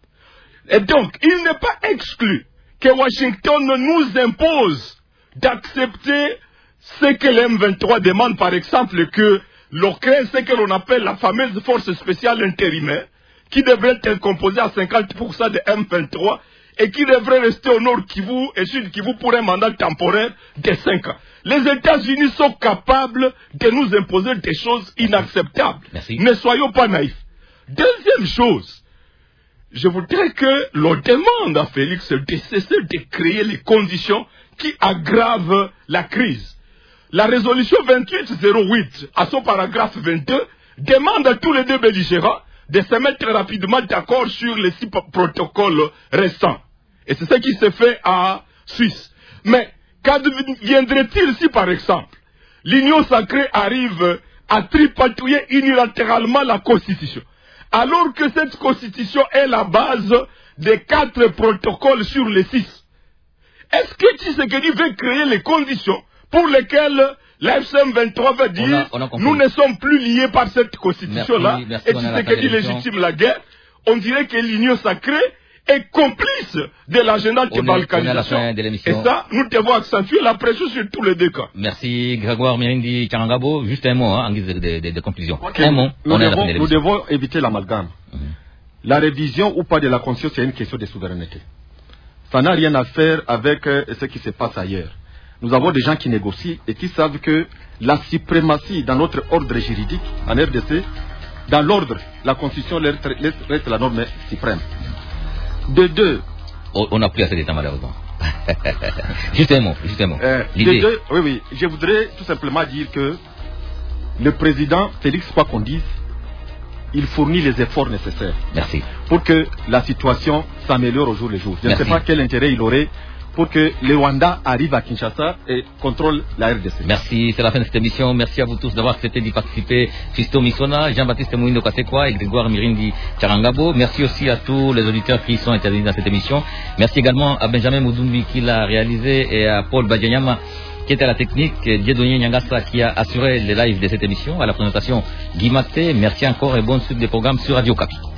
Et donc, il n'est pas exclu que Washington nous impose d'accepter ce que l'M vingt-trois demande, par exemple, que l'on crée ce que l'on appelle la fameuse force spéciale intérimaire, qui devrait être composée à cinquante pour cent de M vingt-trois et qui devrait rester au Nord Kivu et Sud Kivu pour un mandat temporaire de cinq ans. Les États-Unis sont capables de nous imposer des choses inacceptables. Merci. Ne soyons pas naïfs. Deuxième chose, je voudrais que l'on demande à Félix de cesser de créer les conditions qui aggravent la crise. La résolution vingt-huit zéro huit, à son paragraphe vingt-deux, demande à tous les deux belligérants de se mettre rapidement d'accord sur les six protocoles restants. Et c'est ce qui se fait à Suisse. Mais Qu'adviendrait-il si, par exemple, l'Union sacrée arrive à tripatouiller unilatéralement la Constitution, alors que cette Constitution est la base des quatre protocoles sur les six? Est-ce que Tshisekedi veut créer les conditions pour lesquelles l'F C M vingt-trois va dire on a, on a nous ne sommes plus liés par cette Constitution-là, et Tshisekedi légitime la guerre? On dirait que l'Union sacrée est complice de l'agenda de balkanisation. Et ça, nous devons accentuer la pression sur tous les deux cas. Merci Grégoire Mirindi Tcharangabo. Juste un mot hein, en guise de, de, de, de conclusion. Okay. Un mot. Nous, devons, nous devons éviter l'amalgame. Mm-hmm. La révision ou pas de la Constitution, c'est une question de souveraineté. Ça n'a rien à faire avec euh, ce qui se passe ailleurs. Nous avons des gens qui négocient et qui savent que la suprématie dans notre ordre juridique en R D C, dans l'ordre, la Constitution reste la norme suprême. De deux. On n'a plus assez d'état malheureusement. Juste un mot, juste un mot. Euh, de deux, oui, oui. Je voudrais tout simplement dire que le président Félix Fakonde, il fournit les efforts nécessaires. Merci. Pour que la situation s'améliore au jour le jour. Je Merci. ne sais pas quel intérêt il aurait pour que le Rwanda arrive à Kinshasa et contrôle la R D C. Merci, c'est la fin de cette émission. Merci à vous tous d'avoir accepté d'y participer. Fisto Missona, Jean-Baptiste Mouindo Kasekwa et Grégoire Mirindi Tcharangabo. Merci aussi à tous les auditeurs qui sont intervenus dans cette émission. Merci également à Benjamin Moudumbi qui l'a réalisé et à Paul Badianyama qui était à la technique, Dieudonné Nyangasa qui a assuré les lives de cette émission. À la présentation, Guy Maté. Merci encore et bonne suite des programmes sur Radio Kapi.